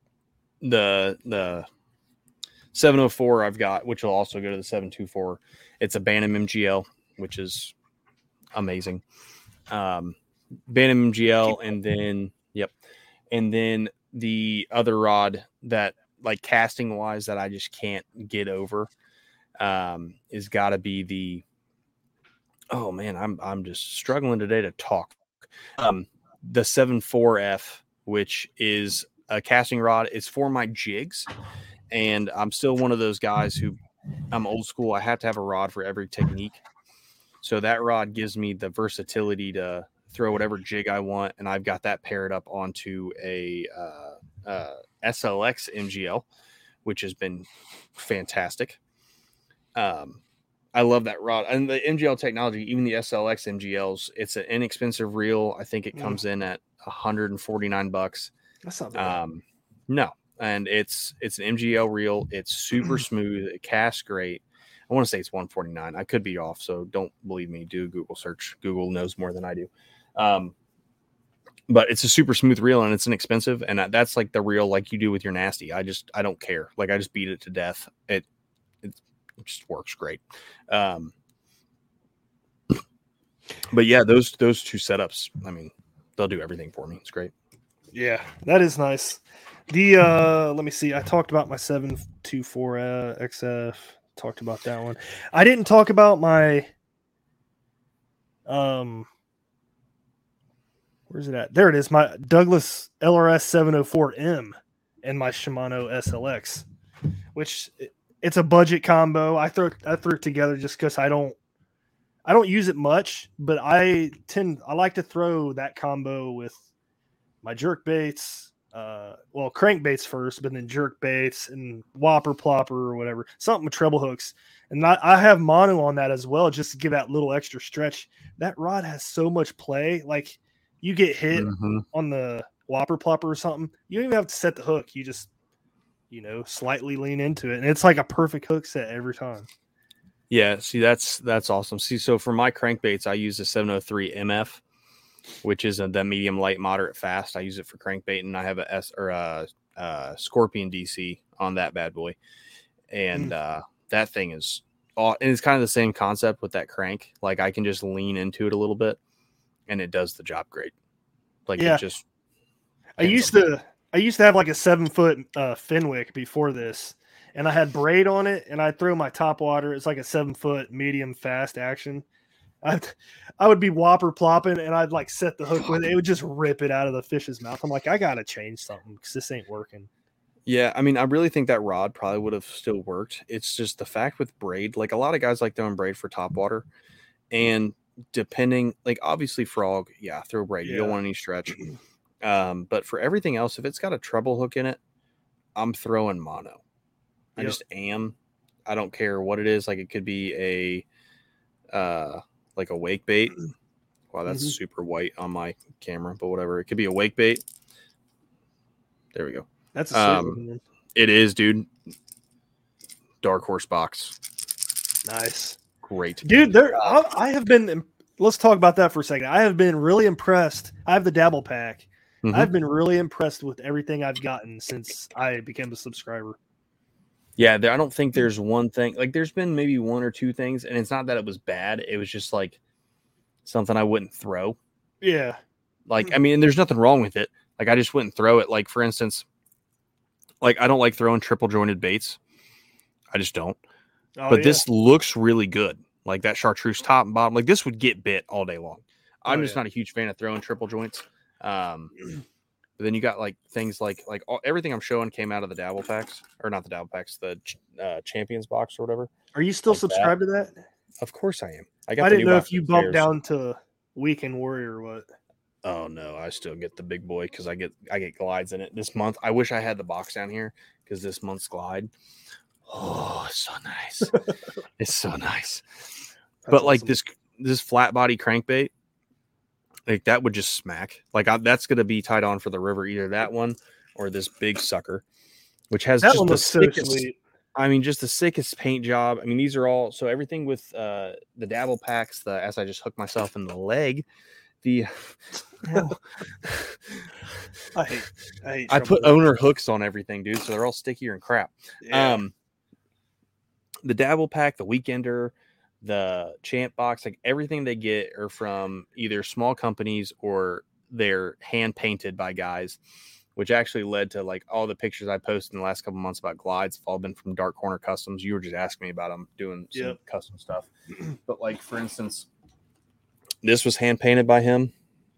[SPEAKER 5] the 704 I've got, which will also go to the 724. It's a Bantam MGL, which is amazing. Bantam MGL, and then the other rod that like casting wise that I just can't get over is got to be the. Oh man, I'm just struggling today to talk. The 7.4F, which is a casting rod, is for my jigs, and I'm still one of those guys who I'm old school. I have to have a rod for every technique, so that rod gives me the versatility to throw whatever jig I want, and I've got that paired up onto a SLX MGL, which has been fantastic. I love that rod and the MGL technology, even the SLX MGLs. It's an inexpensive reel. I think it comes in at $149.
[SPEAKER 6] That's not bad.
[SPEAKER 5] No. And it's an MGL reel. It's super smooth. It casts great. I want to say it's $149. I could be off. So don't believe me. Do a Google search. Google knows more than I do. But it's a super smooth reel and it's inexpensive. And that's like the reel, like you do with your nasty. I don't care. Like I just beat it to death. It just works great. But yeah, those 2 setups, I mean, they'll do everything for me. It's great.
[SPEAKER 6] Yeah, that is nice. The let me see. I talked about my 724 XF. Talked about that one. I didn't talk about my where's it at? There it is. My Douglas LRS 704M and my Shimano SLX, which it's a budget combo. I threw it together just because I don't use it much, but I like to throw that combo with my jerk baits, crankbaits first, but then jerk baits and whopper plopper or whatever, something with treble hooks. And I have mono on that as well, just to give that little extra stretch. That rod has so much play. Like you get hit on the whopper plopper or something, you don't even have to set the hook. You just, slightly lean into it, and it's like a perfect hook set every time.
[SPEAKER 5] Yeah, see, that's awesome. See, so for my crankbaits, I use the 703 MF, which is the medium, light, moderate, fast. I use it for crankbait, and I have a Scorpion DC on that bad boy, and that thing is, and it's kind of the same concept with that crank. Like I can just lean into it a little bit, and it does the job great. Like it just.
[SPEAKER 6] I used to have like a 7-foot Fenwick before this, and I had braid on it, and I'd throw my top water. It's like a 7-foot medium fast action. I would be whopper plopping, and I'd like set the hook with it. It would just rip it out of the fish's mouth. I'm like, I gotta change something because this ain't working.
[SPEAKER 5] Yeah, I mean, I really think that rod probably would have still worked. It's just the fact with braid, like a lot of guys like throwing braid for top water, and depending, like obviously frog, throw braid. You don't want any stretch. But for everything else, if it's got a treble hook in it, I'm throwing mono. I just am. I don't care what it is. Like it could be a like a wake bait. Wow, that's super white on my camera, but whatever. It could be a wake bait. There we go.
[SPEAKER 6] That's a sweet one.
[SPEAKER 5] It is, dude. Dark Horse box.
[SPEAKER 6] Nice.
[SPEAKER 5] Great.
[SPEAKER 6] Dude, I have been, let's talk about that for a second. I have been really impressed. I have the Dabble Pack. I've been really impressed with everything I've gotten since I became a subscriber.
[SPEAKER 5] Yeah, I don't think there's one thing. Like, there's been maybe one or two things, and it's not that it was bad. It was just like something I wouldn't throw.
[SPEAKER 6] Yeah.
[SPEAKER 5] Like, I mean, there's nothing wrong with it. Like, I just wouldn't throw it. Like, for instance, like, I don't like throwing triple jointed baits. I just don't. But this looks really good. Like, that chartreuse top and bottom. Like, this would get bit all day long. I'm just not a huge fan of throwing triple joints. But then you got like things like everything I'm showing came out of the Dabble Packs, or not the Dabble Packs, the Champions box or whatever.
[SPEAKER 6] Are you still subscribed to that?
[SPEAKER 5] Of course I am.
[SPEAKER 6] I didn't know if you bumped down to Weekend Warrior or what.
[SPEAKER 5] Oh no, I still get the big boy because I get glides in it this month. I wish I had the box down here because this month's glide. Oh, it's so nice. It's so nice. But like this flat body crankbait, like that would just smack. Like that's gonna be tied on for the river, either that one or this big sucker, which has
[SPEAKER 6] that
[SPEAKER 5] just
[SPEAKER 6] one
[SPEAKER 5] the
[SPEAKER 6] looks so
[SPEAKER 5] sickest,
[SPEAKER 6] sweet.
[SPEAKER 5] I mean, just the sickest paint job. I mean, these are all so everything with the Dabble Packs. As I just hooked myself in the leg. I put owner hooks on everything, dude. So they're all stickier and crap. Yeah. The Dabble Pack, the Weekender, the Champ box, like everything they get are from either small companies or they're hand painted by guys, which actually led to like all the pictures I posted in the last couple months about glides have all been from Dark Corner Customs. You were just asking me about them doing some custom stuff. But like, for instance, this was hand painted by him.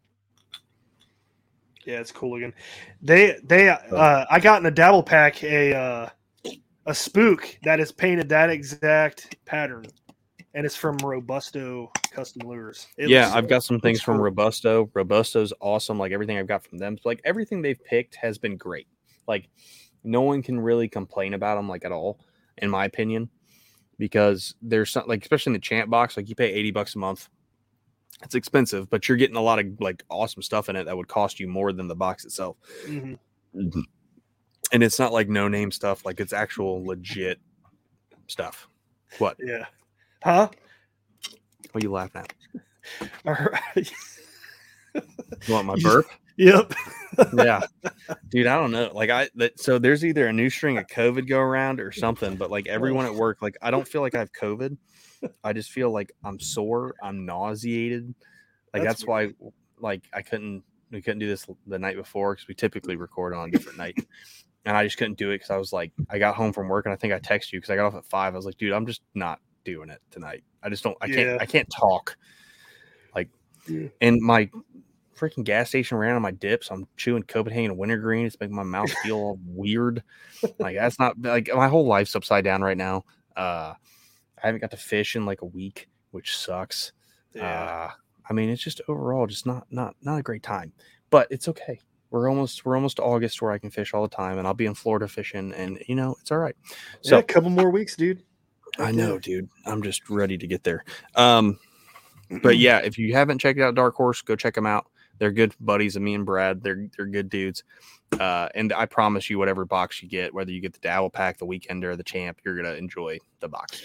[SPEAKER 6] Yeah, it's cool again. I got in a Dabble Pack a spook that is painted that exact pattern, and it's from Robusto Custom Lures.
[SPEAKER 5] I've got some things from Robusto. Robusto's awesome. Like everything I've got from them, like everything they've picked has been great. Like no one can really complain about them like at all, in my opinion, because there's something like, especially in the Champ box, like you pay $80 a month. It's expensive, but you're getting a lot of like awesome stuff in it that would cost you more than the box itself. Mm-hmm. And it's not like no name stuff. Like it's actual legit stuff. What?
[SPEAKER 6] Yeah. Huh?
[SPEAKER 5] What are you laughing at?
[SPEAKER 6] All right.
[SPEAKER 5] You want my burp?
[SPEAKER 6] Yep.
[SPEAKER 5] Yeah. Dude, I don't know. Like so there's either a new string of COVID go around or something, but like everyone at work, like I don't feel like I have COVID. I just feel like I'm sore. I'm nauseated. Like that's why like we couldn't do this the night before because we typically record on a different night. And I just couldn't do it because I was like, I got home from work and I think I texted you because I got off at 5. I was like, dude, I'm just not doing it tonight. I can't talk. Like, and my freaking gas station ran on my dips. I'm chewing Copenhagen wintergreen. It's making my mouth feel all weird. Like that's not like my whole life's upside down right now. I haven't got to fish in like a week, which sucks. Yeah. I mean, it's just overall just not a great time, but it's okay. We're almost to August where I can fish all the time, and I'll be in Florida fishing, and it's all right. So
[SPEAKER 6] a couple more weeks, dude.
[SPEAKER 5] I know, dude. I'm just ready to get there. But yeah, if you haven't checked out Dark Horse, go check them out. They're good buddies of me and Brad. They're good dudes. And I promise you, whatever box you get, whether you get the Dabble Pack, the Weekender, or the Champ, you're gonna enjoy the box.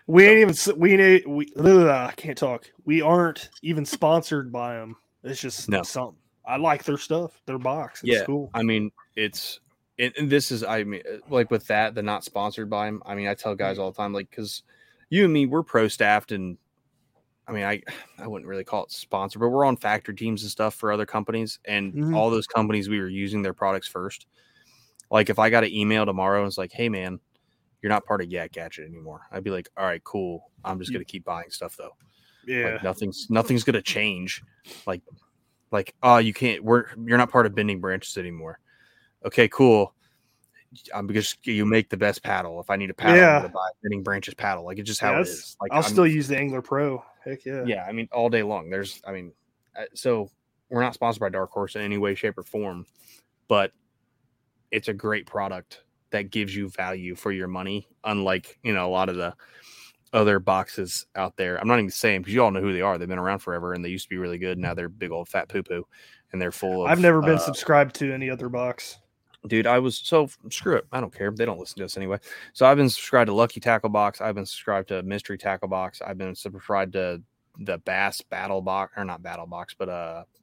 [SPEAKER 6] I can't talk. We aren't even sponsored by them. It's just something. I like their stuff, their box. It's cool.
[SPEAKER 5] I mean, and this is, I mean, like with that, the not sponsored by them. I mean, I tell guys all the time, like, because you and me, we're pro staffed, and I mean, I wouldn't really call it sponsored, but we're on factory teams and stuff for other companies, and all those companies, we were using their products first. Like, if I got an email tomorrow and it's like, hey, man, you're not part of Yak Gadget anymore, I'd be like, all right, cool. I'm just going to keep buying stuff, though.
[SPEAKER 6] Yeah.
[SPEAKER 5] Like, nothing's going to change. Like, oh, you can't, you're not part of Bending Branches anymore. Okay, cool. Because you make the best paddle. If I need a paddle, I'm going to buy Bending Branches paddle. Like, it's just how it is. Like,
[SPEAKER 6] I'll still use the Angler Pro. Heck yeah.
[SPEAKER 5] Yeah, I mean, all day long. So we're not sponsored by Dark Horse in any way, shape, or form, but it's a great product that gives you value for your money. Unlike, a lot of the other boxes out there. I'm not even saying because you all know who they are. They've been around forever and they used to be really good. Now they're big old fat poo poo and they're full of.
[SPEAKER 6] I've never been subscribed to any other box.
[SPEAKER 5] Dude, screw it. I don't care. They don't listen to us anyway. So I've been subscribed to Lucky Tackle Box. I've been subscribed to Mystery Tackle Box. I've been subscribed to the Bass Battle Box, or not Battle Box, but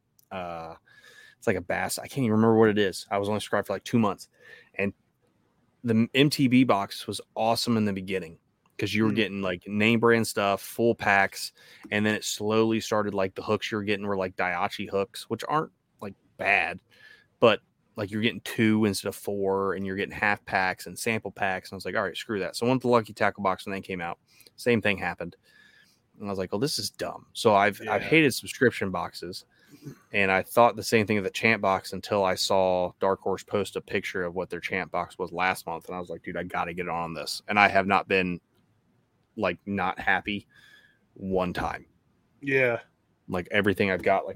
[SPEAKER 5] it's like a Bass. I can't even remember what it is. I was only subscribed for like 2 months. And the MTB box was awesome in the beginning because you were getting like name brand stuff, full packs. And then it slowly started like the hooks you were getting were like Daiichi hooks, which aren't like bad, but like you're getting 2 instead of 4 and you're getting half packs and sample packs. And I was like, all right, screw that. So I went to the Lucky Tackle Box when they came out. Same thing happened. And I was like, well, this is dumb. So I've hated subscription boxes. And I thought the same thing of the Champ box until I saw Dark Horse post a picture of what their Champ box was last month. And I was like, dude, I got to get on this. And I have not been like not happy one time.
[SPEAKER 6] Yeah.
[SPEAKER 5] Like everything I've got, like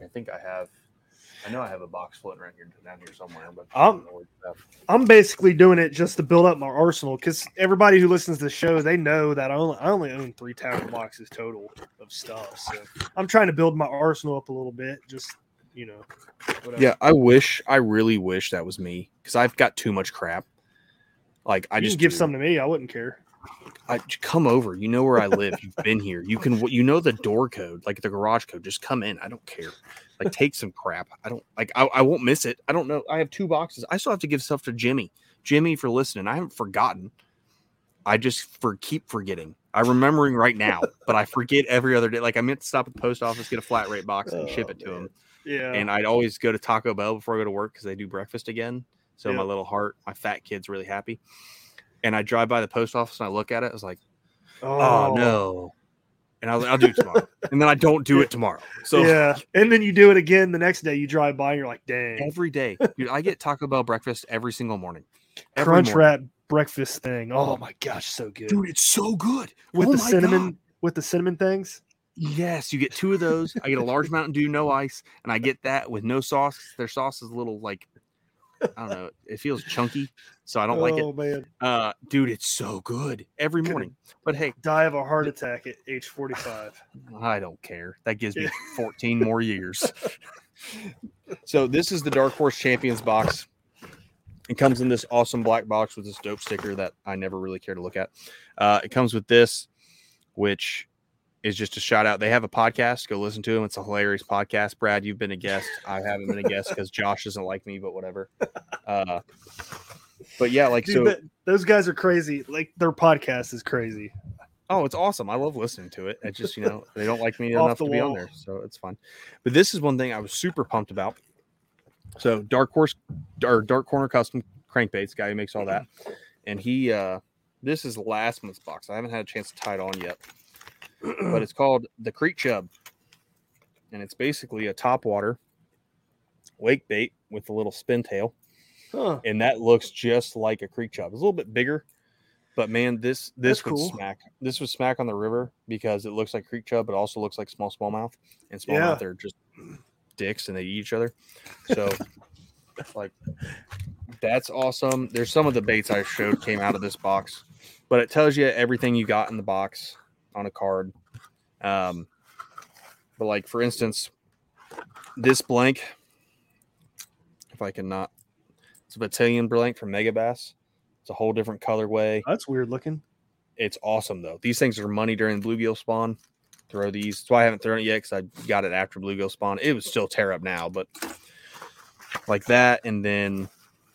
[SPEAKER 5] I know I have a box floating around here down here somewhere, but
[SPEAKER 6] I'm basically doing it just to build up my arsenal because everybody who listens to the show, they know that I only own 3 tackle boxes total of stuff. So I'm trying to build my arsenal up a little bit, just whatever.
[SPEAKER 5] Yeah, I really wish that was me because I've got too much crap. Like I just
[SPEAKER 6] give some to me, I wouldn't care.
[SPEAKER 5] Come over. You know where I live. You've been here. You know the door code, like the garage code. Just come in. I don't care. Like take some crap. I won't miss it. I don't know. I have 2 boxes. I still have to give stuff to Jimmy. Jimmy for listening. I haven't forgotten. I just keep forgetting. I'm remembering right now, but I forget every other day. Like I meant to stop at the post office, get a flat rate box, and ship it to him.
[SPEAKER 6] Yeah.
[SPEAKER 5] And I'd always go to Taco Bell before I go to work because they do breakfast again. So my little heart, my fat kid's really happy. And I drive by the post office and I look at it. I was like, oh no. And I was like, I'll do it tomorrow. And then I don't do it tomorrow. So
[SPEAKER 6] yeah. And then you do it again the next day. You drive by and you're like, dang.
[SPEAKER 5] Every day. Dude, I get Taco Bell breakfast every single morning.
[SPEAKER 6] Crunch Wrap breakfast thing. Oh my gosh, so good.
[SPEAKER 5] Dude, it's so good.
[SPEAKER 6] With the cinnamon, with the cinnamon things.
[SPEAKER 5] Yes, you get 2 of those. I get a large Mountain Dew, no ice, and I get that with no sauce. Their sauce is a little like, I don't know. It feels chunky, so I don't like it.
[SPEAKER 6] Oh man,
[SPEAKER 5] dude, it's so good every morning. But hey,
[SPEAKER 6] die of a heart attack at age 45.
[SPEAKER 5] I don't care. That gives me 14 more years. So this is the Dark Horse Champions box. It comes in this awesome black box with this dope sticker that I never really care to look at. It comes with this, which is just a shout out. They have a podcast. Go listen to them. It's a hilarious podcast. Brad, you've been a guest. I haven't been a guest because Josh doesn't like me, but whatever. But yeah, like,
[SPEAKER 6] dude,
[SPEAKER 5] so
[SPEAKER 6] those guys are crazy. Like their podcast is crazy.
[SPEAKER 5] Oh, it's awesome. I love listening to it. It's just, they don't like me enough to be on there. So it's fun. But this is one thing I was super pumped about. So Dark Corner Custom Crankbaits, guy who makes all that. And he, this is last month's box. I haven't had a chance to tie it on yet. But it's called the Creek Chub, and it's basically a topwater wake bait with a little spin tail, and that looks just like a creek chub. It's a little bit bigger, but man, this would
[SPEAKER 6] cool.
[SPEAKER 5] smack. This would smack on the river because it looks like creek chub, but also looks like smallmouth, and smallmouth are just dicks and they eat each other. So, like, that's awesome. There's some of the baits I showed came out of this box, but it tells you everything you got in the box on a card. But like, for instance, this blank, if I can not, it's a battalion blank from Megabass. It's a whole different colorway.
[SPEAKER 6] That's weird looking.
[SPEAKER 5] It's awesome though. These things are money during bluegill spawn. Throw these. That's why I haven't thrown it yet, because I got it after bluegill spawn. It would still tear up now, but like that. And then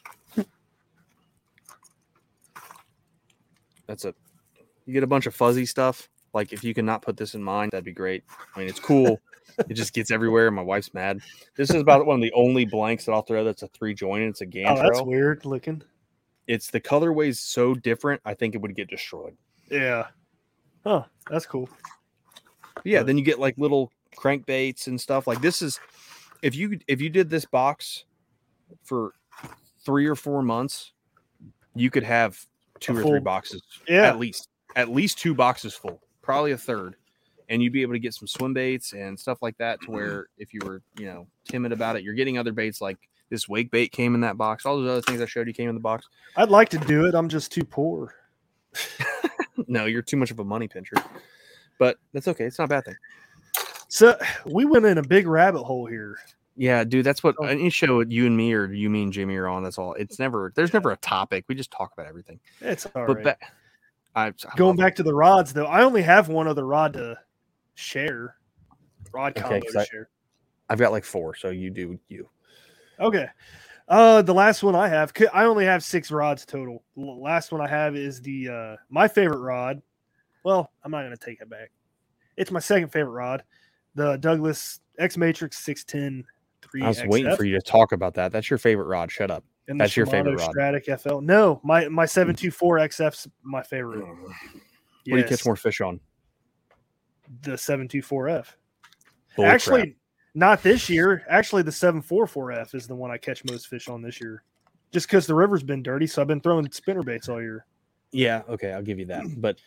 [SPEAKER 5] you get a bunch of fuzzy stuff. Like, if you can not put this in mine, that'd be great. I mean, it's cool. It just gets everywhere. My wife's mad. This is about one of the only blanks that I'll throw that's a 3-jointed. It's a Gantrel.
[SPEAKER 6] Oh, that's weird looking.
[SPEAKER 5] It's the colorway's so different, I think it would get destroyed.
[SPEAKER 6] Yeah. Huh. That's cool.
[SPEAKER 5] Yeah, then you get like little crankbaits and stuff. Like, this is, if you did this box for 3 or 4 months, you could have 2 or 3 boxes.
[SPEAKER 6] Yeah.
[SPEAKER 5] At least 2 boxes full. Probably a third, and you'd be able to get some swim baits and stuff like that, to where if you were, timid about it, you're getting other baits. Like this wake bait came in that box. All those other things I showed you came in the box.
[SPEAKER 6] I'd like to do it. I'm just too poor.
[SPEAKER 5] No, you're too much of a money pincher. But that's okay. It's not a bad thing.
[SPEAKER 6] So we went in a big rabbit hole here.
[SPEAKER 5] Yeah, dude, that's what any show you and me or you, me, and Jimmy are on. That's all. There's never a topic. We just talk about everything.
[SPEAKER 6] It's all
[SPEAKER 5] but
[SPEAKER 6] right.
[SPEAKER 5] I
[SPEAKER 6] Going back to the rods, though, I only have one other rod to share. Rod combo to share.
[SPEAKER 5] I've got like 4, so you do you.
[SPEAKER 6] Okay. The last one I have, I only have 6 rods total. The last one I have is the my favorite rod. Well, I'm not going to take it back. It's my second favorite rod, the Douglas X Matrix 610 3XF.
[SPEAKER 5] I was waiting for you to talk about that. That's your favorite rod. Shut up.
[SPEAKER 6] And
[SPEAKER 5] that's your favorite rod.
[SPEAKER 6] Stratic FL. No, my 724 XF's my favorite.
[SPEAKER 5] What do you catch more fish on?
[SPEAKER 6] The 724F.
[SPEAKER 5] Bull
[SPEAKER 6] Actually,
[SPEAKER 5] crap.
[SPEAKER 6] Not this year. Actually, the 744F is the one I catch most fish on this year. Just because the river's been dirty, so I've been throwing spinner baits all year.
[SPEAKER 5] Yeah, okay, I'll give you that. But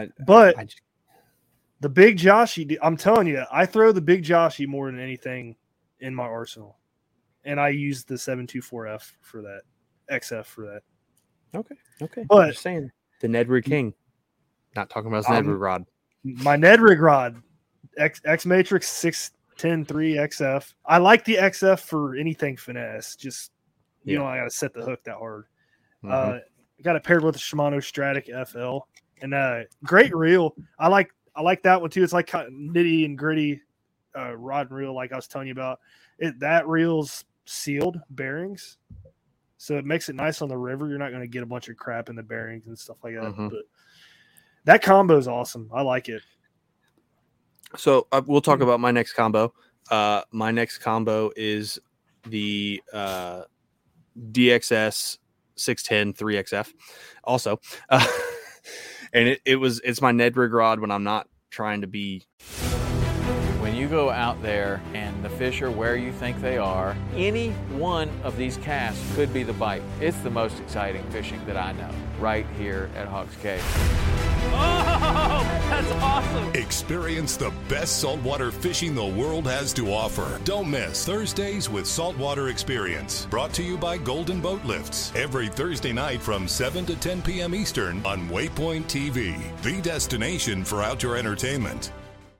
[SPEAKER 6] the big Joshy, I'm telling you, I throw the big Joshy more than anything in my arsenal. And I use the 724F for that, XF for that.
[SPEAKER 5] Okay.
[SPEAKER 6] But
[SPEAKER 5] I'm just saying, the Ned Rig King. Not talking about his Ned Rig rod.
[SPEAKER 6] My Ned Rig rod, X Matrix 610 3XF. I like the XF for anything finesse. Just, you know, I got to set the hook that hard. I got it paired with a Shimano Stratic FL. And great reel. I like that one too. It's like nitty and gritty rod and reel, like I was telling you about. That reel's sealed bearings, so it makes it nice on the river. You're not going to get a bunch of crap in the bearings and stuff like that. But that combo is awesome. I like it.
[SPEAKER 5] So we'll talk about my next combo. My next combo is the DXS 610 3XF. Also, and it's my Ned Rig rod when I'm not trying to be.
[SPEAKER 11] When you go out there and the fish are where you think they are, any one of these casts could be the bite. It's the most exciting fishing that I know, right here at Hawks Cave.
[SPEAKER 12] Oh, that's awesome.
[SPEAKER 8] Experience the best saltwater fishing the world has to offer. Don't miss Thursdays with Saltwater Experience, brought to you by Golden Boat Lifts, every Thursday night from 7 to 10 p.m. Eastern on Waypoint TV, the destination for outdoor entertainment.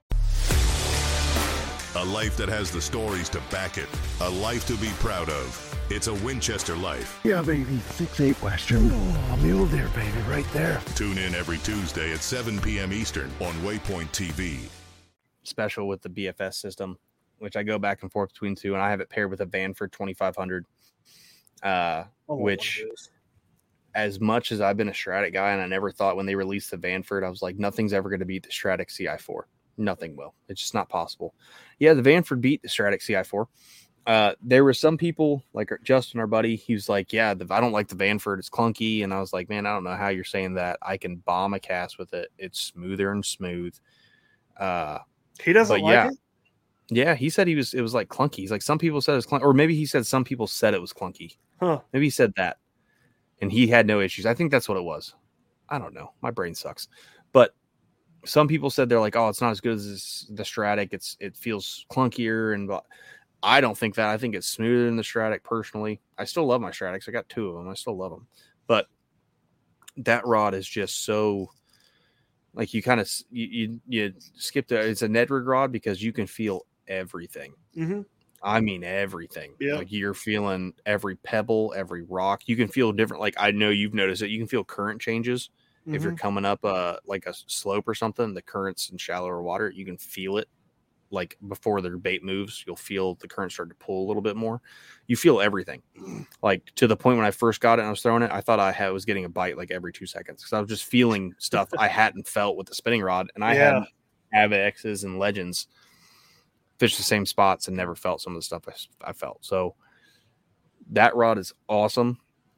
[SPEAKER 8] A life that has the stories to back it. A life to be proud of. It's a Winchester life.
[SPEAKER 13] Yeah, baby. 6'8" Western. Oh, mule deer, baby, right there.
[SPEAKER 8] Tune in every Tuesday at 7 p.m. Eastern on Waypoint TV.
[SPEAKER 5] Special with the BFS system, which I go back and forth between two, and I have it paired with a Vanford 2500. Which, as much as I've been a Stratic guy, and I never thought when they released the Vanford, I was like, nothing's ever going to beat the Stratic CI4. Nothing will. It's just not possible. Yeah, the Vanford beat the Stratic CI4. There were some people, like Justin, our buddy, he was like, yeah, I don't like the Vanford. It's clunky. And I was like, man, I don't know how you're saying that. I can bomb a cast with it. It's smoother and smooth.
[SPEAKER 6] He doesn't like it?
[SPEAKER 5] Yeah, he said it was like clunky. He's like, some people said it was clunky. Or maybe he said some people said it was clunky.
[SPEAKER 6] Huh.
[SPEAKER 5] Maybe he said that. And he had no issues. I think that's what it was. I don't know. My brain sucks. But some people said they're like, oh, it's not as good as the Stratic. It feels clunkier. And I don't think that. I think it's smoother than the Stratic personally. I still love my Stratics. I got 2 of them. I still love them. But that rod is just so, like, you kind of you skip the. It's a Ned Rig rod because you can feel everything.
[SPEAKER 6] Mm-hmm.
[SPEAKER 5] I mean everything.
[SPEAKER 6] Yeah.
[SPEAKER 5] Like you're feeling every pebble, every rock. You can feel different. Like I know you've noticed it. You can feel current changes. If you're coming up like a slope or something, the currents in shallower water, you can feel it. Like before the bait moves, you'll feel the current start to pull a little bit more. You feel everything. Like to the point when I first got it and I was throwing it, I thought I was getting a bite like every 2 seconds because I was just feeling stuff I hadn't felt with the spinning rod. And I had Avexes and Legends fished the same spots and never felt some of the stuff I felt. So that rod is awesome.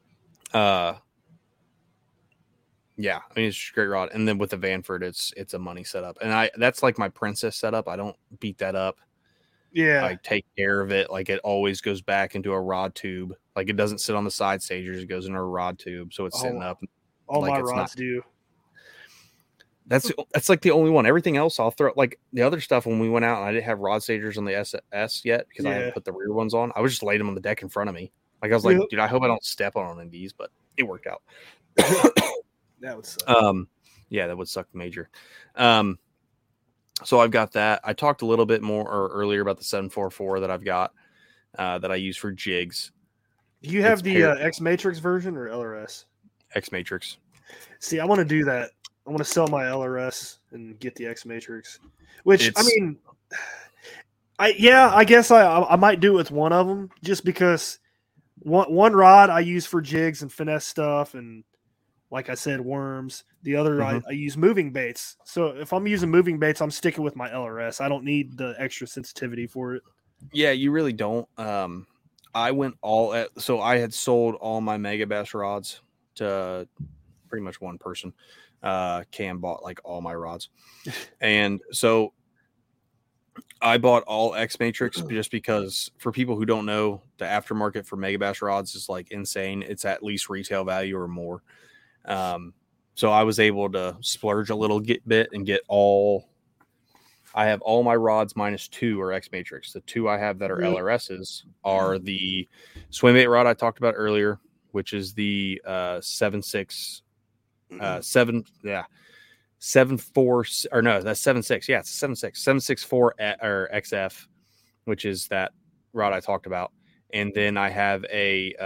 [SPEAKER 5] Yeah, I mean, it's a great rod. And then with the Vanford, it's a money setup. And that's like my Princess setup. I don't beat that up.
[SPEAKER 6] Yeah.
[SPEAKER 5] I take care of it. Like it always goes back into a rod tube. Like it doesn't sit on the side stagers. It goes into a rod tube. So it's sitting up.
[SPEAKER 6] All
[SPEAKER 5] like
[SPEAKER 6] my rods do.
[SPEAKER 5] That's like the only one. Everything else I'll throw. Like the other stuff when we went out and I didn't have rod stagers on the SS yet because I hadn't put the rear ones on. I was just laying them on the deck in front of me. Like I was like, dude, I hope I don't step on any of these, but it worked out.
[SPEAKER 6] That would suck.
[SPEAKER 5] Yeah, that would suck major. So I've got that. I talked a little bit more earlier about the 744 that I've got that I use for jigs.
[SPEAKER 6] Do you have the X Matrix version or LRS?
[SPEAKER 5] X Matrix.
[SPEAKER 6] See, I want to do that. I want to sell my LRS and get the X Matrix. Which I mean, I guess I might do it with one of them just because one rod I use for jigs and finesse stuff and, like I said, worms. The other I use moving baits. So if I'm using moving baits, I'm sticking with my LRS. I don't need the extra sensitivity for it.
[SPEAKER 5] Yeah, you really don't. I went so I had sold all my Megabass rods to pretty much one person. Cam bought like all my rods. And so I bought all X Matrix just because, for people who don't know, the aftermarket for Megabass rods is like insane. It's at least retail value or more. So I was able to splurge a little bit and get I have all my rods minus 2 are X Matrix. The 2 I have that are LRSs are the swim bait rod I talked about earlier, which is the 7.6 7.4 or no, that's 7.6. Yeah, it's 7.6 7.64 or XF, which is that rod I talked about. And then I have the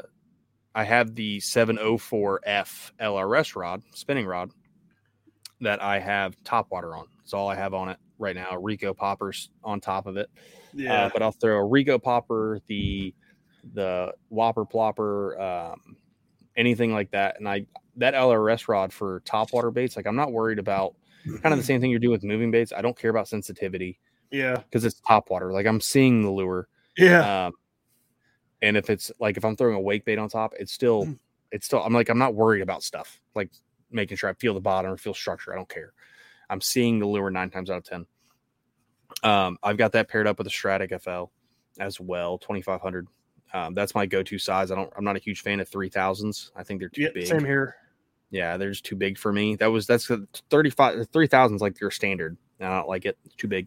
[SPEAKER 5] 704F LRS rod, spinning rod, that I have top water on. That's all I have on it right now. Rico poppers on top of it. Yeah. But I'll throw a Rico popper, the Whopper plopper, anything like that. And that LRS rod for top water baits, like I'm not worried about kind of the same thing you're doing with moving baits. I don't care about sensitivity.
[SPEAKER 6] Yeah.
[SPEAKER 5] Because it's top water. Like I'm seeing the lure.
[SPEAKER 6] Yeah.
[SPEAKER 5] And if it's like, if I'm throwing a wake bait on top, it's still, I'm not worried about stuff like making sure I feel the bottom or feel structure. I don't care. I'm seeing the lure 9 times out of 10. I've got that paired up with a Stratic FL as well, 2500. That's my go-to size. I'm not a huge fan of 3000s. I think they're too big.
[SPEAKER 6] Same here.
[SPEAKER 5] Yeah, they're just too big for me. That's 3000s like your standard. I don't like it. It's too big.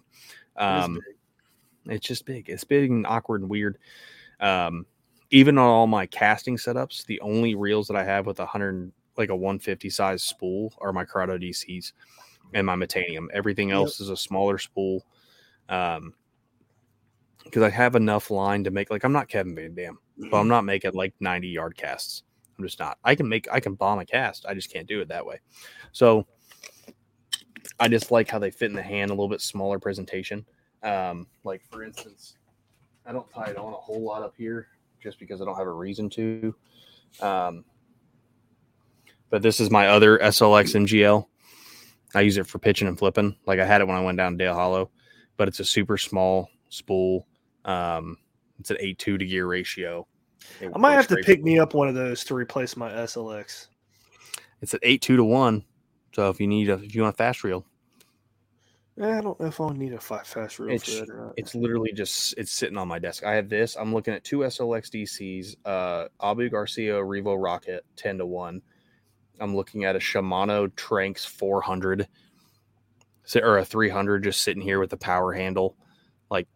[SPEAKER 5] It's just big. It's big and awkward and weird. Even on all my casting setups, the only reels that I have with a 150 size spool are my Corrado DCs and my Metanium. Everything else is a smaller spool. Because I have enough line to make, like, I'm not Kevin Van Dam, but I'm not making like 90-yard casts. I'm just not. I can bomb a cast. I just can't do it that way. So I just like how they fit in the hand, a little bit smaller presentation. Like for instance, I don't tie it on a whole lot up here just because I don't have a reason to. But this is my other SLX MGL. I use it for pitching and flipping. Like I had it when I went down Dale Hollow, but it's a super small spool. It's an 8:2 to gear ratio.
[SPEAKER 6] I might have to pick me up one of those to replace my SLX.
[SPEAKER 5] It's an 8:2 to 1. So if you want a fast reel.
[SPEAKER 6] I don't know if I'll need a fast reel for that or not.
[SPEAKER 5] It's literally just, it's sitting on my desk. I have this. I'm looking at 2 SLX DCs, Abu Garcia Revo Rocket 10 to 1. I'm looking at a Shimano Tranx 400 or a 300 just sitting here with the power handle. Like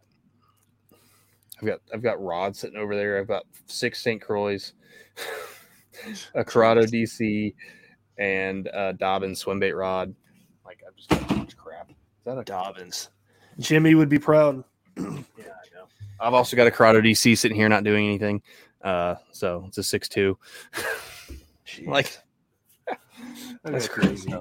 [SPEAKER 5] I've got rods sitting over there. I've got 6 St. Croix, a Corrado DC, and a Dobbins swim bait rod. Like I've just got too much crap. Is that a
[SPEAKER 6] Dobbins? Jimmy would be proud.
[SPEAKER 5] Yeah, I know. I've also got a Corrado DC sitting here not doing anything. So it's a 6.2. Like
[SPEAKER 6] that's crazy.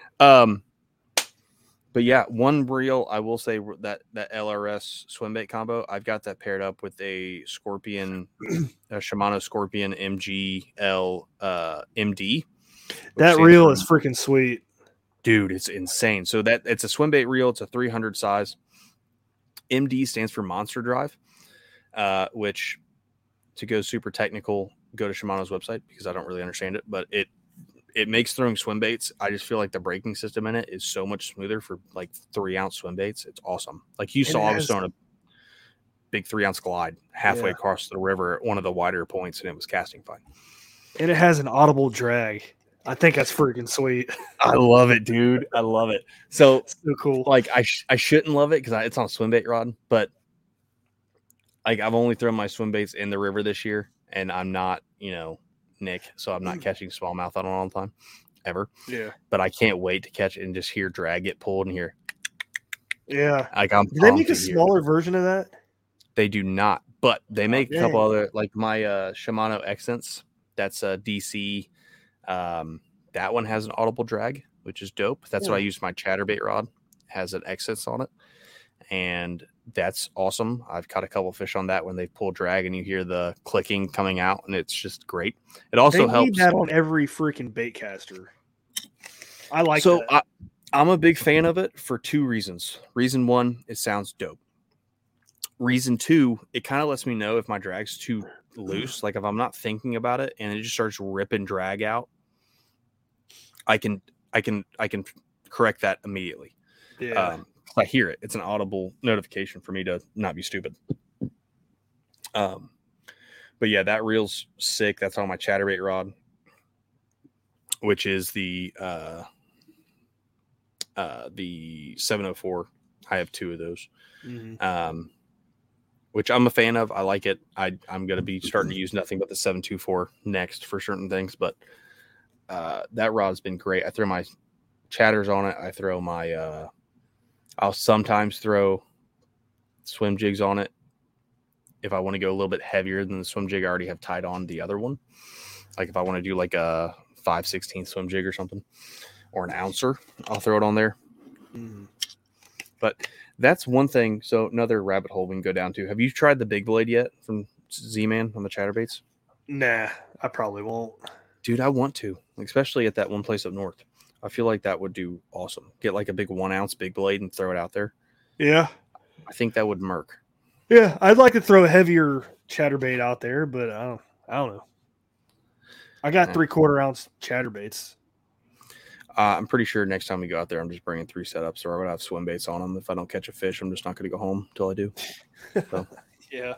[SPEAKER 5] But yeah, one reel I will say that LRS swim bait combo, I've got that paired up with a Scorpion, a Shimano Scorpion MGL MD.
[SPEAKER 6] That reel is freaking sweet,
[SPEAKER 5] dude. It's insane. So that it's a swim bait reel. It's a 300 size. MD stands for Monster Drive, which, to go super technical, go to Shimano's website because I don't really understand it, but it makes throwing swim baits. I just feel like the braking system in it is so much smoother for like 3-ounce swim baits. It's awesome. Like you saw, I was throwing a big 3-ounce glide halfway across the river at one of the wider points, and it was casting fine.
[SPEAKER 6] And it has an audible drag. I think that's freaking sweet.
[SPEAKER 5] I love it, dude. I love it. So
[SPEAKER 6] cool.
[SPEAKER 5] Like I shouldn't love it because it's on a swim bait rod, but like I've only thrown my swim baits in the river this year, and I'm not, Nick, so I'm not catching smallmouth on it all the time. ever.
[SPEAKER 6] Yeah.
[SPEAKER 5] But I can't wait to catch it and just hear drag get pulled and hear.
[SPEAKER 6] Yeah.
[SPEAKER 5] Like I'm
[SPEAKER 6] Do they make
[SPEAKER 5] pumped
[SPEAKER 6] a
[SPEAKER 5] to hear.
[SPEAKER 6] smaller version of that?
[SPEAKER 5] They do not, but they make a
[SPEAKER 6] dang.
[SPEAKER 5] couple other, like my Shimano Accents. That's a DC. That one has an audible drag, which is dope. That's what I use my chatterbait rod. Has an Accents on it, and that's awesome. I've caught a couple fish on that when they pull drag and you hear the clicking coming out, and it's just great. It also
[SPEAKER 6] They
[SPEAKER 5] helps.
[SPEAKER 6] need that on every freaking bait caster. I like
[SPEAKER 5] So
[SPEAKER 6] that.
[SPEAKER 5] I'm a big fan of it for two reasons. Reason one, it sounds dope. Reason two, it kind of lets me know if my drag's too loose. Like if I'm not thinking about it and it just starts ripping drag out, I can correct that immediately.
[SPEAKER 6] Yeah.
[SPEAKER 5] I hear it. It's an audible notification for me to not be stupid. But yeah, that reel's sick. That's on my chatterbait rod, which is the 704. I have two of those.
[SPEAKER 6] Mm-hmm.
[SPEAKER 5] Which I'm a fan of. I like it. I'm going to be starting to use nothing but the 724 next for certain things, but that rod's been great. I throw my chatters on it. I throw my I'll sometimes throw swim jigs on it if I want to go a little bit heavier than the swim jig I already have tied on the other one. Like if I want to do like a 5/16 swim jig or something, or an ouncer, I'll throw it on there.
[SPEAKER 6] Mm-hmm.
[SPEAKER 5] But that's one thing. So another rabbit hole we can go down to. Have you tried the big blade yet from Z-Man on the chatterbaits?
[SPEAKER 6] Nah, I probably won't.
[SPEAKER 5] Dude, I want to, especially at that one place up north. I feel like that would do awesome. Get like a big 1 ounce big blade and throw it out there.
[SPEAKER 6] Yeah.
[SPEAKER 5] I think that would murk.
[SPEAKER 6] Yeah, I'd like to throw a heavier chatterbait out there, but I don't know. I got 3/4 ounce chatterbaits.
[SPEAKER 5] I'm pretty sure next time we go out there, I'm just bringing 3 setups, or I'm going to have swim baits on them. If I don't catch a fish, I'm just not going to go home until I do. So.
[SPEAKER 6] Yeah.